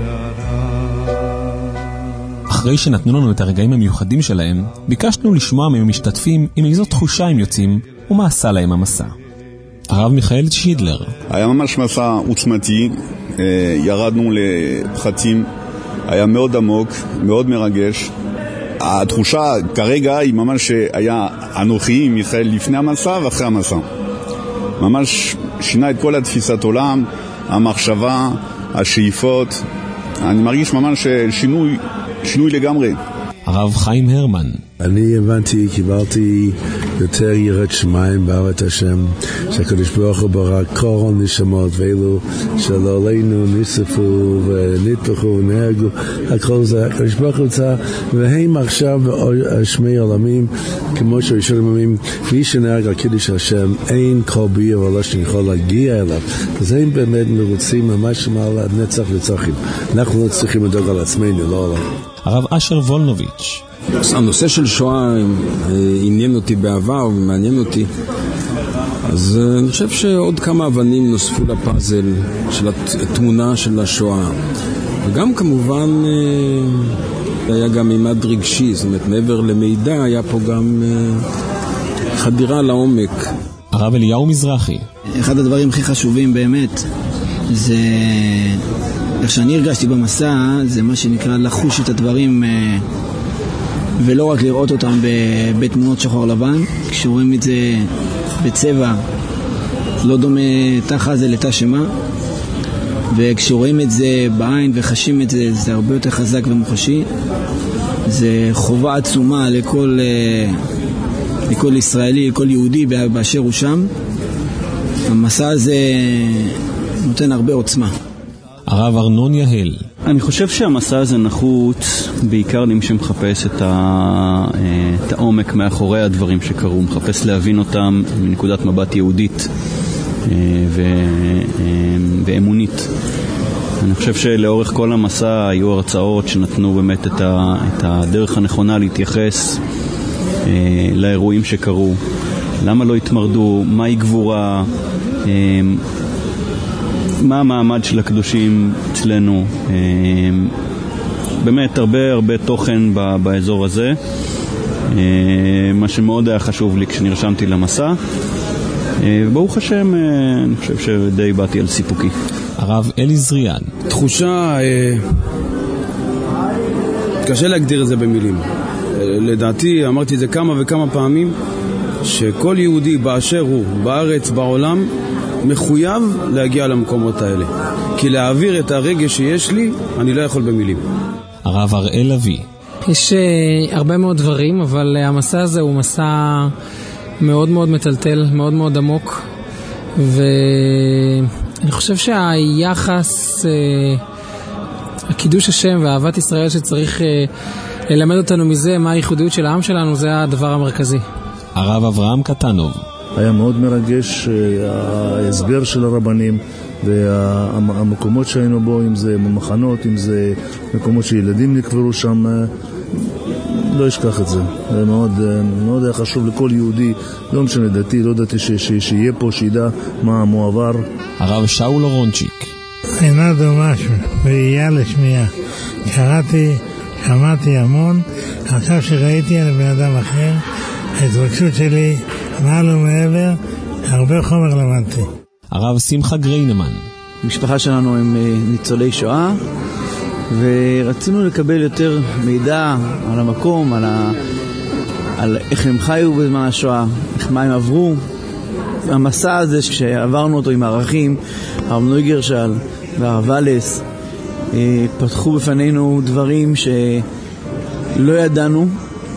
S13: אחרי שנתנו לנו את הרגעים המיוחדים שלהם, ביקשנו לשמוע ממשתתפים עם איזו תחושה הם יוצאים ומה עשה להם המסע. הרב מיכאל שידלר.
S18: היה ממש מסע עוצמתי, ירדנו לפחתים, היה מאוד עמוק, מאוד מרגש. התחושה כרגע היא ממש היה אנוכי מיכאל לפני המסע ואחרי המסע. ממש שינה את כל התפיסת עולם, המחשבה, השאיפות. אני מרגיש ממש שינוי לגמרי.
S13: הרב חיים הרמן.
S12: אני הבנתי, קיבלתי יותר יראת שמיים באהבת השם, שהקדוש ברוך הוא ברא כל נשמות ואלו שלא עלינו נשרפו ונטבחו ונהרגו, הכל זה הקדוש ברוך הוא צא, והם עכשיו שמי עולמים, כמו שהראשונים אומרים, מי שנהרג על קידוש השם, אין כל בריא ולא שיכול להגיע אליו. אז הם באמת מרוצים ממש מעל הנצח וצחים. אנחנו לא צריכים לדאוג על עצמנו, לא עליו.
S13: הרב אשר וולנוביץ'.
S24: הנושא של שואה עניין אותי בעבר ומעניין אותי, אז אני חושב שעוד כמה אבנים נוספו לפאזל של התמונה של השואה, וגם כמובן היה גם מימד רגשי, זאת אומרת מעבר למידע היה פה גם חדירה לעומק.
S13: הרב אליהו מזרחי.
S20: אחד הדברים הכי חשובים באמת זה איך שאני הרגשתי במסע, זה מה שנקרא לחוש את הדברים ולא רק לראות אותם בתמונות שחור לבן. כשרואים את זה בצבע לא דומה תחה זה לתא שמה, וכשרואים את זה בעין וחשים את זה, זה הרבה יותר חזק ומוחשי. זה חובה עצומה לכל ישראלי, לכל יהודי באשר הוא שם. המסע הזה נותן הרבה עוצמה.
S13: הרב ארנון יהל.
S23: אני חושב שהמסע הזה נחוץ בעיקר למי שמחפש את העומק מאחורי הדברים שקרו, מחפש להבין אותם מנקודת מבט יהודית, ואמונית. אני חושב שלאורך כל המסע היו הרצאות שנתנו באמת את הדרך הנכונה להתייחס לאירועים שקרו, למה לא התמרדו, מהי גבורה, מה המעמד של הקדושים אצלנו. באמת הרבה תוכן באזור הזה, מה שמאוד היה חשוב לי כשנרשמתי למסע. ברוך השם, אני חושב שדי באתי על סיפוקי.
S13: הרב אלי זריאן.
S24: תחושה, קשה להגדיר את זה במילים. לדעתי, אמרתי את זה כמה וכמה פעמים, שכל יהודי באשר הוא, בארץ, בעולם, מחויב להגיע למקומות האלה. כי להעביר את הרגש שיש לי, אני לא יכול במילים.
S13: הרב הראל לוי.
S22: יש הרבה מאוד דברים, אבל המסע הזה הוא מסע מאוד מאוד מטלטל, מאוד מאוד עמוק, ואני חושב שהיחס, הקידוש השם ואהבת ישראל שצריך ללמד אותנו מזה, מה הייחודיות של העם שלנו, זה הדבר המרכזי.
S13: הרב אברהם קטנוב.
S3: היה מאוד מרגש ההסבר של הרבנים והמקומות שהיינו בו, אם זה מחנות, אם זה מקומות שילדים נקברו שם, לא אשכח את זה. זה מאוד היה חשוב לכל יהודי, לא משנה דתי, לא דתי, שיהיה פה, שידע מה המועבר.
S13: הרב שאול אורונצ'יק.
S21: אינה דומה ראייה לשמיעה. שמעתי המון, עכשיו שראיתי על בן אדם אחר, ההתרגשות שלי מעל ומעבר, הרבה חומר למדתי.
S13: הרב שמחה גריינמן.
S20: המשפחה שלנו הם ניצולי שואה, ורצינו לקבל יותר מידע על המקום, על איך הם חיו בזמן השואה, מה הם עברו. המסע הזה שעברנו אותו עם הערכים, הרב נוי גרשל והרב ולס, פתחו בפנינו דברים שלא ידענו,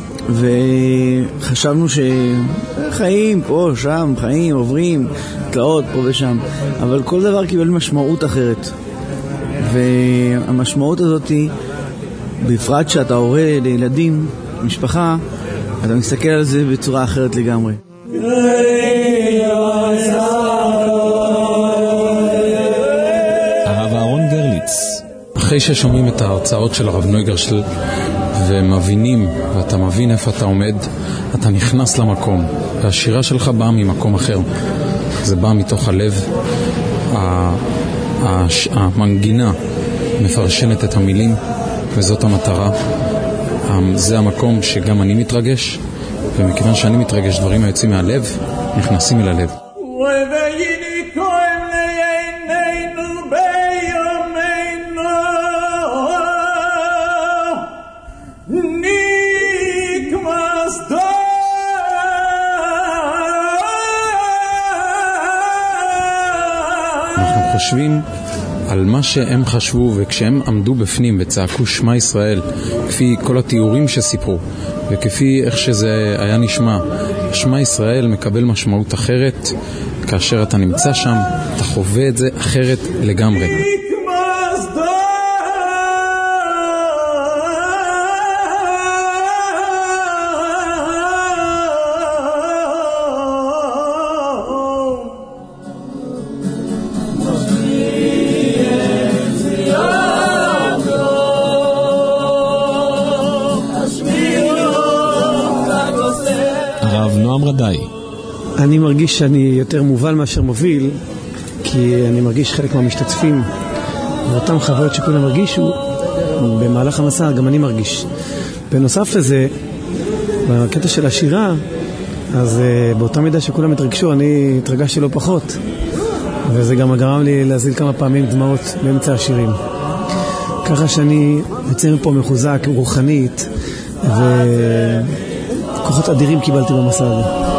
S20: וחשבנו שחיים פה, שם, חיים, עוברים, תלאות פה ושם, אבל כל דבר קיבל משמעות אחרת. והמשמעות הזאת היא, בפרט שאתה הורה לילדים, משפחה, אתה מסתכל על זה בצורה אחרת לגמרי.
S13: הרב אהרון גרליץ.
S15: אחרי ששומעים את ההרצאות של הרב נוי גרשל ומבינים, ואתה מבין איפה אתה עומד, אתה נכנס למקום, והשירה שלך באה ממקום אחר. זה בא מתוך הלב. המנגינה מפרשנת את המילים, וזאת המטרה. זה המקום שגם אני מתרגש, ומכיוון שאני מתרגש, דברים היוצאים מהלב נכנסים אל הלב. אנחנו חושבים על מה שהם חשבו, וכשהם עמדו בפנים וצעקו שמע ישראל, כפי כל התיאורים שסיפרו וכפי איך שזה היה נשמע, שמע ישראל מקבל משמעות אחרת כאשר אתה נמצא שם, אתה חווה את זה אחרת לגמרי.
S17: אני מרגיש שאני יותר מובל מאשר מוביל, כי אני מרגיש חלק מהמשתתפים ואותם חוויות שכולם הרגישו במהלך המסע, גם אני מרגיש. בנוסף לזה, בקטע של השירה, אז באותה מידה שכולם התרגשו, אני התרגשתי לא פחות, וזה גם גרם לי להזיל כמה פעמים דמעות באמצע השירים, ככה שאני יוצא מפה מחוזק רוחנית, וכוחות אדירים קיבלתי במסע הזה.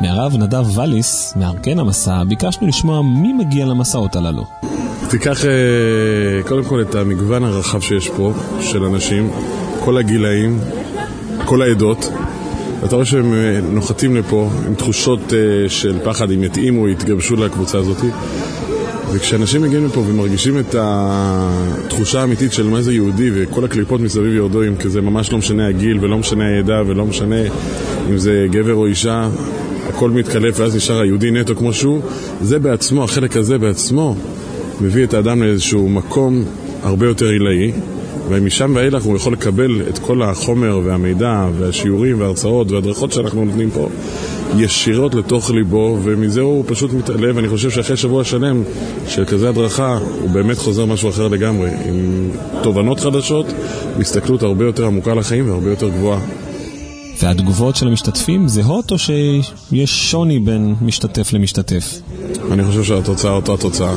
S13: מהרב נדב וליס, מארגן המסע, ביקשנו לשמוע מי מגיע למסעות הללו.
S2: תיקח קודם כל את המגוון הרחב שיש פה של אנשים, כל הגילאים, כל העדות. אתה רואה שהם נוחתים לפה עם תחושות של פחד, אם יתאימו, יתגבשו לקבוצה הזאת. וכשאנשים מגיעים לפה ומרגישים את התחושה האמיתית של מה זה יהודי, וכל הקליפות מסביב יורדוים, כי זה ממש לא משנה הגיל ולא משנה העדה ולא משנה אם זה גבר או אישה, הכל מתקלף ואז נשאר היהודי נטו כמו שהוא. זה בעצמו, החלק הזה בעצמו מביא את האדם לאיזשהו מקום הרבה יותר עילאי, ומשם ואילך הוא יכול לקבל את כל החומר והמידע והשיעורים וההרצאות והדרכות שאנחנו נותנים פה ישירות לתוך ליבו, ומזה הוא פשוט מתעלה. ואני חושב שאחרי שבוע שלם של כזה הדרכה הוא באמת חוזר משהו אחר לגמרי, עם תובנות חדשות והסתכלות הרבה יותר עמוקה לחיים והרבה יותר גבוהה.
S13: והתגובות של המשתתפים זהות או שיש שוני בין משתתף למשתתף?
S2: אני חושב שהתוצאה אותה תוצאה.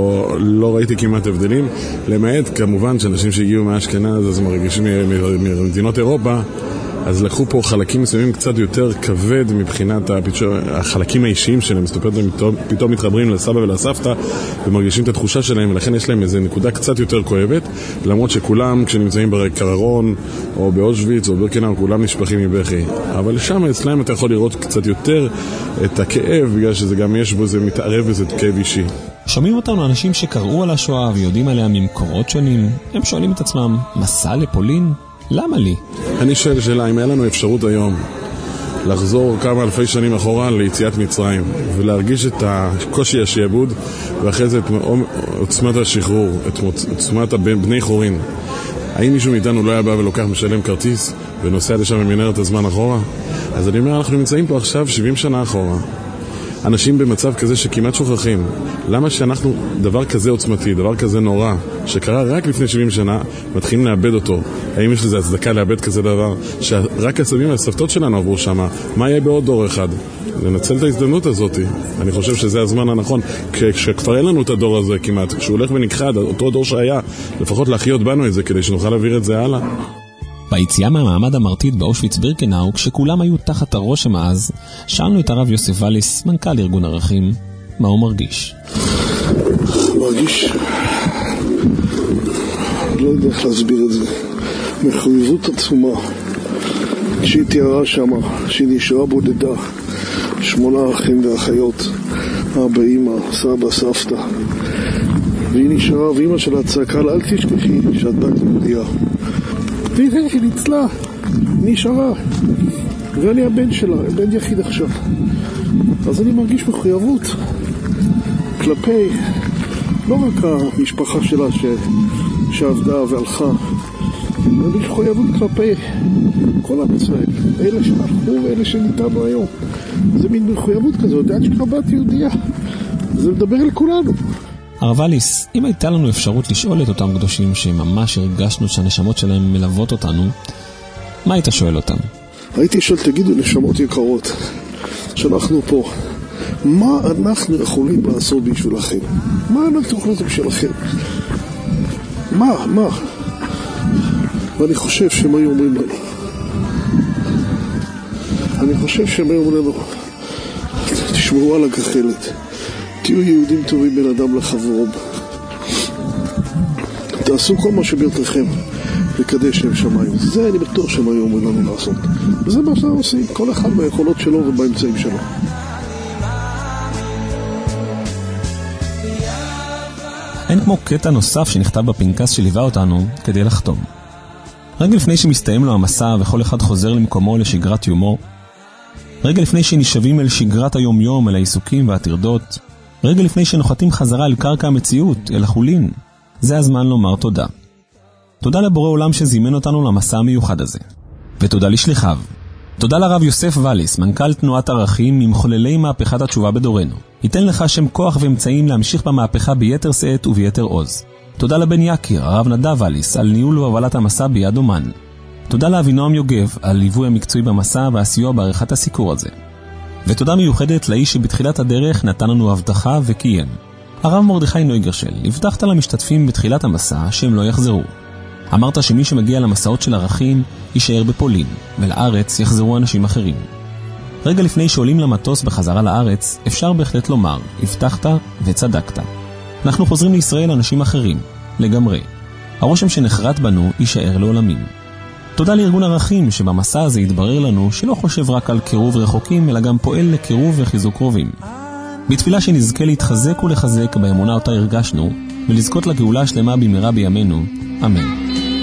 S2: לא ראיתי כמעט הבדלים, למעט כמובן שאנשים שהגיעו מהאשכנז אז מרגישים ממדינות אירופה, אז לקחו פה חלקים מסוימים קצת יותר כבד מבחינת החלקים האישיים שלהם, פתאום מתחברים לסבא ולסבתא ומרגישים את התחושה שלהם, ולכן יש להם איזו נקודה קצת יותר כואבת, למרות שכולם כשנמצאים בקררון או באושוויץ או ברקנאו כולם נשפכים מבכי, אבל שם אצלם אתה יכול לראות קצת יותר את הכאב, בגלל שזה גם יש בו, זה מתערב בזה כאב אישי.
S13: שומעים אותנו אנשים שקראו על השואה ויודעים עליה ממקורות שונים, הם שואלים את עצמם, מסע לפולין? למה לי?
S2: אני שואל שאלה, אם היה לנו אפשרות היום לחזור כמה אלפי שנים אחורה ליציאת מצרים ולהרגיש את הקושי השעבוד ואחרי זה את עוצמת השחרור, את עוצמת בני חורין, האם מישהו מאיתנו לא היה בא ולוקח משלם כרטיס ונוסע לשם ומנהר את הזמן אחורה? אז אני אומר, אנחנו נמצאים פה עכשיו 70 שנה אחורה, אנשים במצב כזה שכמעט שוכחים. למה שאנחנו דבר כזה עוצמתי, דבר כזה נורא, שקרה רק לפני 70 שנה, מתחילים לאבד אותו? האם יש לזה הצדקה לאבד כזה דבר? שרק הסבים והסבתות שלנו עברו שמה. מה יהיה בעוד דור אחד? לנצל את ההזדמנות הזאת. אני חושב שזה הזמן הנכון. כשכבר אין לנו את הדור הזה כמעט, כשהוא הולך ונכחד, אותו דור שהיה, לפחות להחיות בנו את זה, כדי שנוכל להעביר את זה הלאה.
S13: ביציאה מהמעמד המרטיט באושוויץ בירקנאו, כשכולם היו תחת הרושם אז, שאלנו את הרב יוסף וליס, מנכ"ל ארגון ערכים, מה הוא מרגיש.
S4: מרגיש, לא יודע איך להסביר את זה, מחויבות עצומה. כשהיא תיארה שמה, שהיא נשארה בודדה, 8 אחים ואחיות, אבא, אמא, סבא, סבתא, והיא נשארה, ואמא שלה צעקה לה, אל תשכחי שאת בת יהודייה. והנה היא ניצלה, נשארה, ואני הבן שלה, בן יחיד עכשיו. אז אני מרגיש מחויבות כלפי לא רק המשפחה שלה שעבדה והלכה, אני מחויבות כלפי כל עם ישראל, אלה שהלכו ואלה שניתנו היום. זה מין מחויבות כזאת, עד שכבת יהודייה, זה מדבר על כולנו.
S13: הרב וליס, אם הייתה לנו אפשרות לשאול את אותם קדושים שממש הרגשנו שהנשמות שלהם מלוות אותנו, מה היית שואל אותם?
S4: הייתי שואל, תגידו נשמות יקרות, שאנחנו פה, מה אנחנו יכולים לעשות בשבילכם? מה אנחנו יכולים לעשות בשבילכם? מה? ואני חושב שהם היו אומרים לנו, תשמעו על הגחלת, תהיו יהודים טובים בין אדם לחברו, תעשו כל מה שביכולתכם לקדש שם שמיים. זה אני בטוח שהם היו אומרים לנו לעשות, וזה מה שאנחנו עושים, כל אחד ביכולות שלו ובאמצעים שלו.
S13: אין כמו קטע נוסף שנכתב בפנקס שליווה אותנו כדי לחתום. רגע לפני שמסתיים לו המסע וכל אחד חוזר למקומו לשגרת יומו, רגע לפני שנשבים אל שגרת היום-יום, אל העיסוקים והטרדות, רגע לפני שנוחתים חזרה אל קרקע המציאות, אל החולין, זה הזמן לומר תודה. תודה לבורא עולם שזימן אותנו למסע המיוחד הזה. ותודה לשליחיו. תודה לרב יוסף וליס, מנכ"ל תנועת ערכים ממחוללי מהפכת התשובה בדורנו. ייתן לך שם כוח ואמצעים להמשיך במהפכה ביתר שאת וביתר עוז. תודה לבן יקיר, הרב נדב וליס, על ניהול והובלת המסע ביד אומן. תודה לאבינועם יוגב על ליווי המקצועי במסע והסיוע בעריכת הסיקור הזה. ותודה מיוחדת לאיש שבתחילת הדרך נתן לנו הבטחה וקיים. הרב מרדכי נויגרשל, הבטחת למשתתפים בתחילת המסע שהם לא יחזרו. אמרת שמי שמגיע למסעות של ערכים יישאר בפולין, ולארץ יחזרו אנשים אחרים. רגע לפני שעולים למטוס בחזרה לארץ, אפשר בהחלט לומר, הבטחת וצדקת. אנחנו חוזרים לישראל אנשים אחרים, לגמרי. הרושם שנחרט בנו יישאר לעולמים. תודה לארגון ערכים שבמסע הזה יתברר לנו שלא חושב רק על קירוב רחוקים, אלא גם פועל לקירוב וחיזוק קרובים. בתפילה שנזכה להתחזק ולחזק באמונה אותה הרגשנו, ולזכות לגאולה שלמה במהרה בימינו. אמן.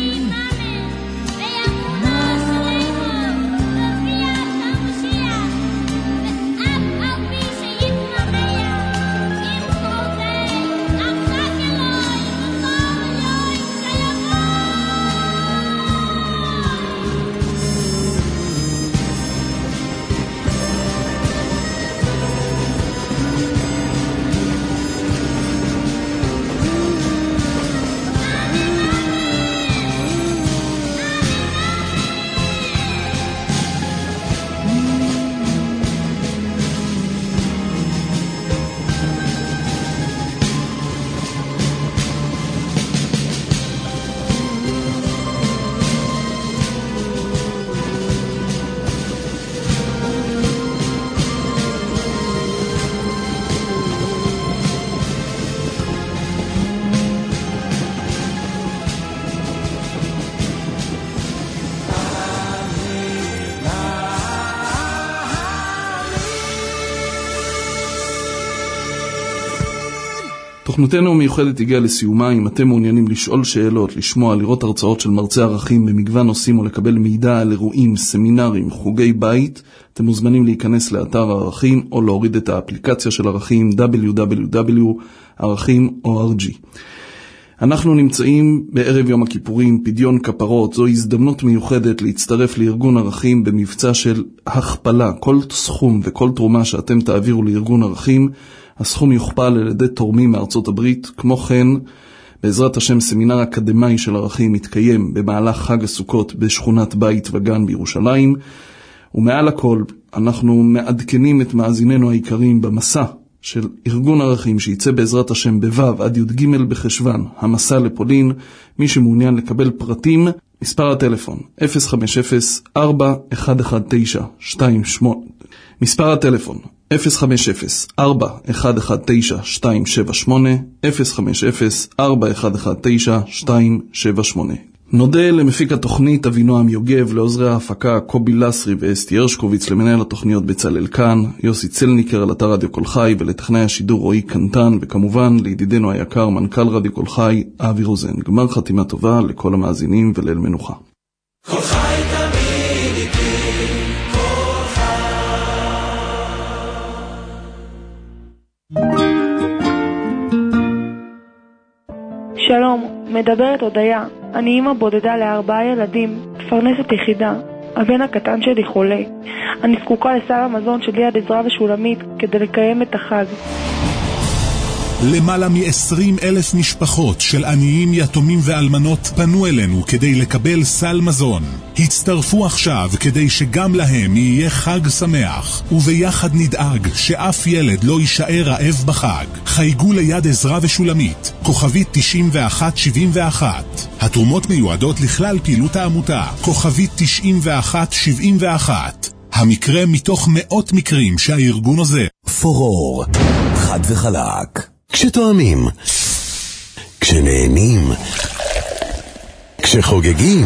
S1: תוכניתנו המיוחדת הגיעה לסיומה. אם אתם מעוניינים לשאול שאלות, לשמוע, לראות הרצאות של מרצי ערכים במגוון נושאים או לקבל מידע על אירועים, סמינרים, חוגי בית, אתם מוזמנים להיכנס לאתר ערכים או להוריד את האפליקציה של ערכים www.arachim.org. אנחנו נמצאים בערב יום הכיפורים, פדיון כפרות. זו הזדמנות מיוחדת להצטרף לארגון ערכים במבצע של הכפלה. כל סכום וכל תרומה שאתם תעבירו לארגון ערכים, הסכום יוכפל על ידי תורמים מארצות הברית. כמו כן, בעזרת השם, סמינר אקדמי של ערכים מתקיים במהלך חג הסוכות בשכונת בית וגן בירושלים. ומעל הכל, אנחנו מעדכנים את מאזיננו העיקריים במסע של ארגון ערכים שיצא בעזרת השם בו' עד י"ג בחשוון, המסע לפולין. מי שמעוניין לקבל פרטים, מספר הטלפון 050-4119-28, מספר הטלפון 050-4119-278, 050-4119-278. נודה למפיק התוכנית אבינועם יוגב, לעוזרי ההפקה קובי לסרי ואסתי הרשקוביץ, למנהל התוכניות בצלאל כאן, יוסי צלניקר על אתר רדיו כל חי, ולטכנאי השידור רועי קנטן, וכמובן לידידנו היקר מנכ"ל רדיו כל חי אבי רוזן. גמר חתימה טובה לכל המאזינים וליל מנוחה. כל חי תמיד איתי, כל חי.
S5: שלום, מדברת הודיה. אני אמא בודדה ל4 ילדים, מפרנסת יחידה. הבן הקטן שלי חולה. אני זקוקה לסל המזון של יד עזרא ושולמית כדי לקיים את החג.
S14: למעלה מ-20,000 משפחות של עניים, יתומים ואלמנות פנו אלינו כדי לקבל סל מזון. הצטרפו עכשיו כדי שגם להם יהיה חג שמח, וביחד נדאג שאף ילד לא יישאר רעב בחג. חייגו ליד עזרא ושולמית, כוכבית 9171. התרומות מיועדות לכלל פעילות העמותה, כוכבית 9171. המקרה מתוך מאות מקרים שהארגון הזה.
S6: פורור, חד וחלק. כשתואמים, כשנהנים, כשחוגגים,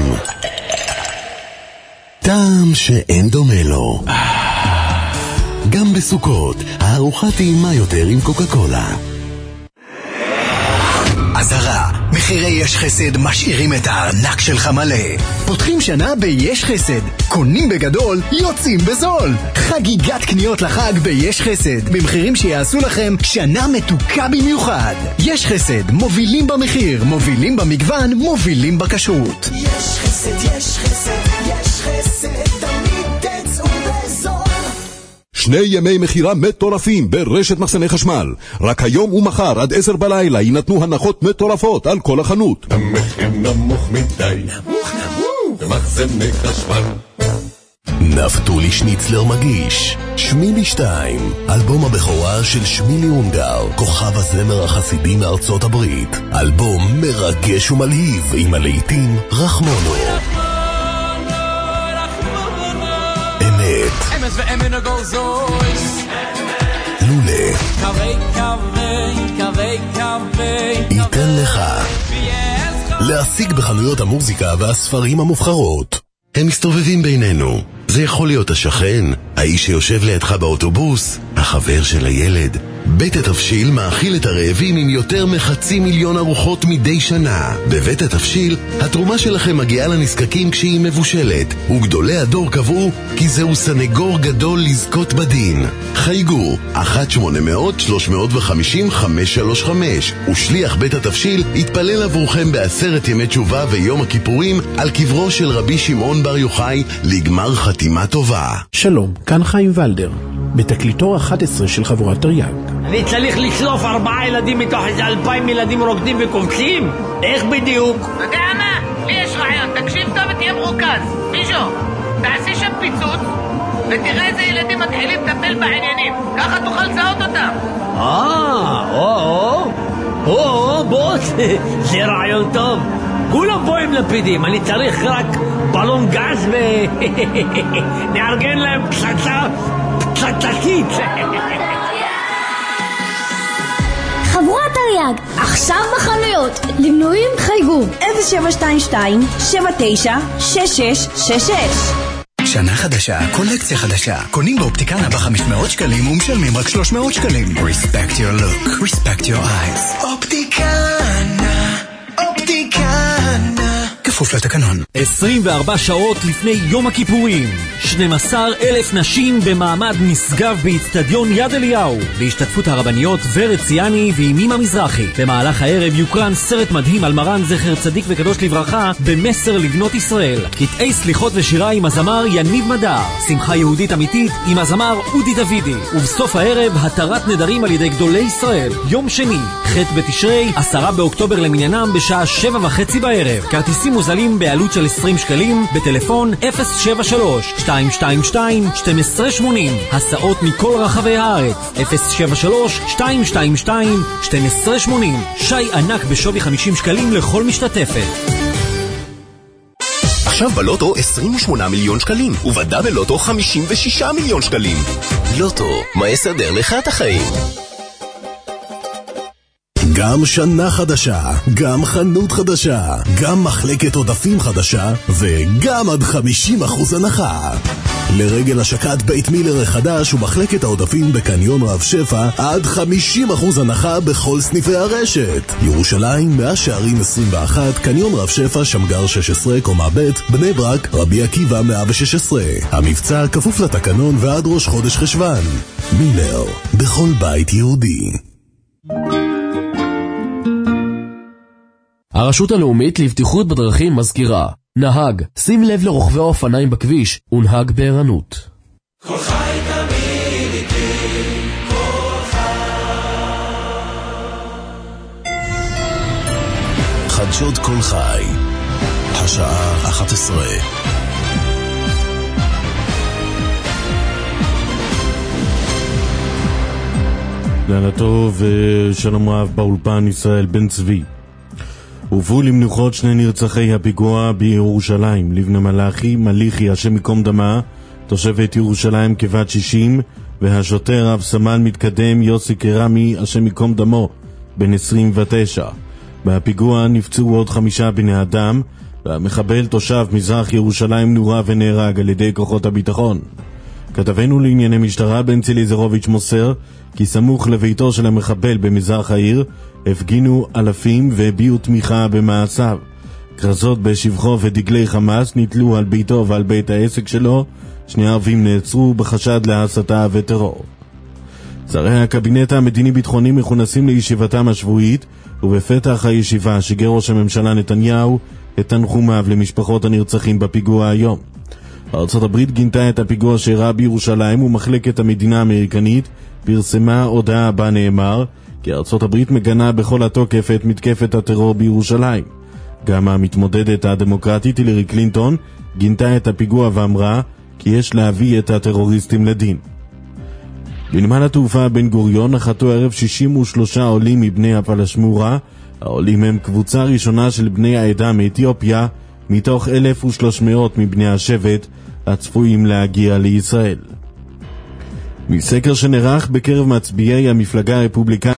S6: טעם שאין דומה לו. גם בסוכות, הארוחה טעימה יותר עם קוקה קולה.
S19: עזרה, מחירי יש חסד משאירים את הארנק שלך מלא. פותחים שנה ביש חסד, קונים בגדול, יוצאים בזול. חגיגת קניות לחג ביש חסד, במחירים שיעשו לכם שנה מתוקה במיוחד. יש חסד, מובילים במחיר, מובילים במגוון, מובילים בכשרות.
S25: יש חסד, יש חסד, יש חסד, תמיד תצאו בזול.
S26: 2 ימי מחירה מטורפים ברשת מחסני חשמל. רק היום ומחר עד 10 בלילה יינתנו הנחות מטורפות על כל החנות.
S27: המחיר נמוך מדי, נמוך במחסני חשמל.
S6: נפתולי שניצלר מגיש שמילי 2, אלבום הבכורה של שמילי אונגר, כוכב הזמר החסידי מארצות הברית. אלבום מרגש ומלהיב עם הלהיטים רחמונו, אמת,
S7: אמס ואמנו גוזויס
S8: לולה
S7: קווי קווי קווי קווי
S8: ייתן לך להשיג בחנויות המוזיקה והספרים המובחרות. הם מסתובבים בינינו. זה יכול להיות השכן, האיש שיושב לידך באוטובוס, החבר של הילד. בית התבשיל מאכיל את הרעבים עם יותר מ500,000 ארוחות מדי שנה. בבית התבשיל, התרומה שלכם מגיעה לנזקקים כשהיא מבושלת, וגדולי הדור קבעו כי זהו סנגור גדול לזכות בדין. חייגו 1-800-350-535 ושליח בית התבשיל יתפלל עבורכם ב10 ימי תשובה ויום הכיפורים על קברו של רבי שמעון בר יוחאי לגמר חתימה טובה.
S9: שלום, כאן חיים ולדר, בתקליטור 11 של חבורת תרי"ג.
S10: אני צריך לשלוף 4 ילדים מתוך איזה 2,000 ילדים רוקדים וקובצים? איך בדיוק?
S11: אתה יודע מה? לי יש רעיון, תקשיב טוב ותהיה מרוכז. מישהו, תעשי שם פיצוץ ותראה איזה ילדים מתחילים לטפל בעניינים, ככה תוכל לזהות אותם.
S10: בוס, זה רעיון טוב. כולם פה עם לפידים, אני צריך רק בלון גז נארגן להם פצצתית.
S16: חבורת תרי"ג, עכשיו בחנויות. למנויים חייגו 0722-796666.
S19: שנה חדשה, קולקציה חדשה. קונים באופטיקנה ב500 שקלים ומשלמים רק 300 שקלים. Respect your look, respect your eyes. אופטיקנה, אופטיקנה. כפוף לתקנון.
S18: 24 שעות לפני יום הכיפורים, 12,000 נשים במעמד נשגב באצטדיון יד אליהו, בהשתתפות הרבניות ורד ציאני וימימה מזרחי. במהלך הערב יוקרן סרט מדהים על מרן זכר צדיק וקדוש לברכה במסר לבנות ישראל, קטעי סליחות ושירה עם הזמר יניב מדר, שמחה יהודית אמיתית עם הזמר אודי דוידי, ובסוף הערב התרת נדרים על ידי גדולי ישראל. יום שני, ח' בתשרי, 10 באוקטובר למניינם בשעה 7:30 בערב. כרטיסים מוזלים בעלות של 20 שקלים בטלפון 073-222-1280. הסעות מכל רחבי הארץ 073-222-1280. שי ענק בשווי 50 שקלים לכל משתתפת.
S8: עכשיו בלוטו 28 מיליון שקלים, ובדה בלוטו 56 מיליון שקלים. לוטו, מה יסדר לך את החיים? גם שנה חדשה, גם חנות חדשה, גם מחלקת עודפים חדשה, וגם עד 50% הנחה. לרגל השקת בית מילר החדש ומחלקת העודפים בקניון רב שפע, עד 50% הנחה בכל סניפי הרשת. ירושלים, מאה שערים 21, קניון רב שפע, שמגר 16, קומה ב', בני ברק, רבי עקיבא 116. המבצע כפוף לתקנון ועד ראש חודש חשבן. מילר, בכל בית יהודי.
S28: הרשות הלאומית לבטיחות בדרכים מזכירה: נהג, שים לב לרוכבי האופניים בכביש ונהג בערנות.
S7: כל חי תמיד איתי, כל
S8: חדשות כל חי, השעה 11.
S2: לילה טוב ושלום רב באולפן ישראל בן צבי. הובאו למנוחות 2 נרצחי הפיגוע בירושלים, לבנה מליחי, השם מקום דמה, תושבת ירושלים כבת 60, והשוטר רב סמל מתקדם יוסי קרמי, השם מקום דמו, בן 29. בפיגוע נפצעו עוד 5 בני אדם, והמחבל תושב מזרח ירושלים נורה ונהרג על ידי כוחות הביטחון. כתבנו לענייני משטרה בנצי ליזרוביץ' מוסר כי סמוך לביתו של המחבל במזרח העיר הפגינו אלפים והביעו תמיכה במעשיו. כרזות בשבחו ודגלי חמאס נתלו על ביתו ועל בית העסק שלו. 2 ערבים נעצרו בחשד להסתה וטרור. שרי הקבינט המדיני-ביטחוני מכונסים לישיבתם השבועית, ובפתח הישיבה שיגר ראש הממשלה נתניהו את תנחומיו למשפחות הנרצחים בפיגוע היום. ארצות הברית גינתה את הפיגוע שאירע בירושלים, ומחלקת המדינה האמריקנית פרסמה הודעה בה נאמר כי ארצות הברית מגנה בכל התוקף את מתקפת הטרור בירושלים. גם המתמודדת הדמוקרטית הילרי קלינטון גינתה את הפיגוע ואמרה כי יש להביא את הטרוריסטים לדין. בנמל התעופה בן גוריון נחתו ערב 63 עולים מבני הפלשמורה. העולים הם קבוצה ראשונה של בני העדה מאתיופיה מתוך 1,300 מבני השבט הצפויים להגיע לישראל.
S3: מסקר שנערך בקרב מצביעי המפלגה הרפובליקנית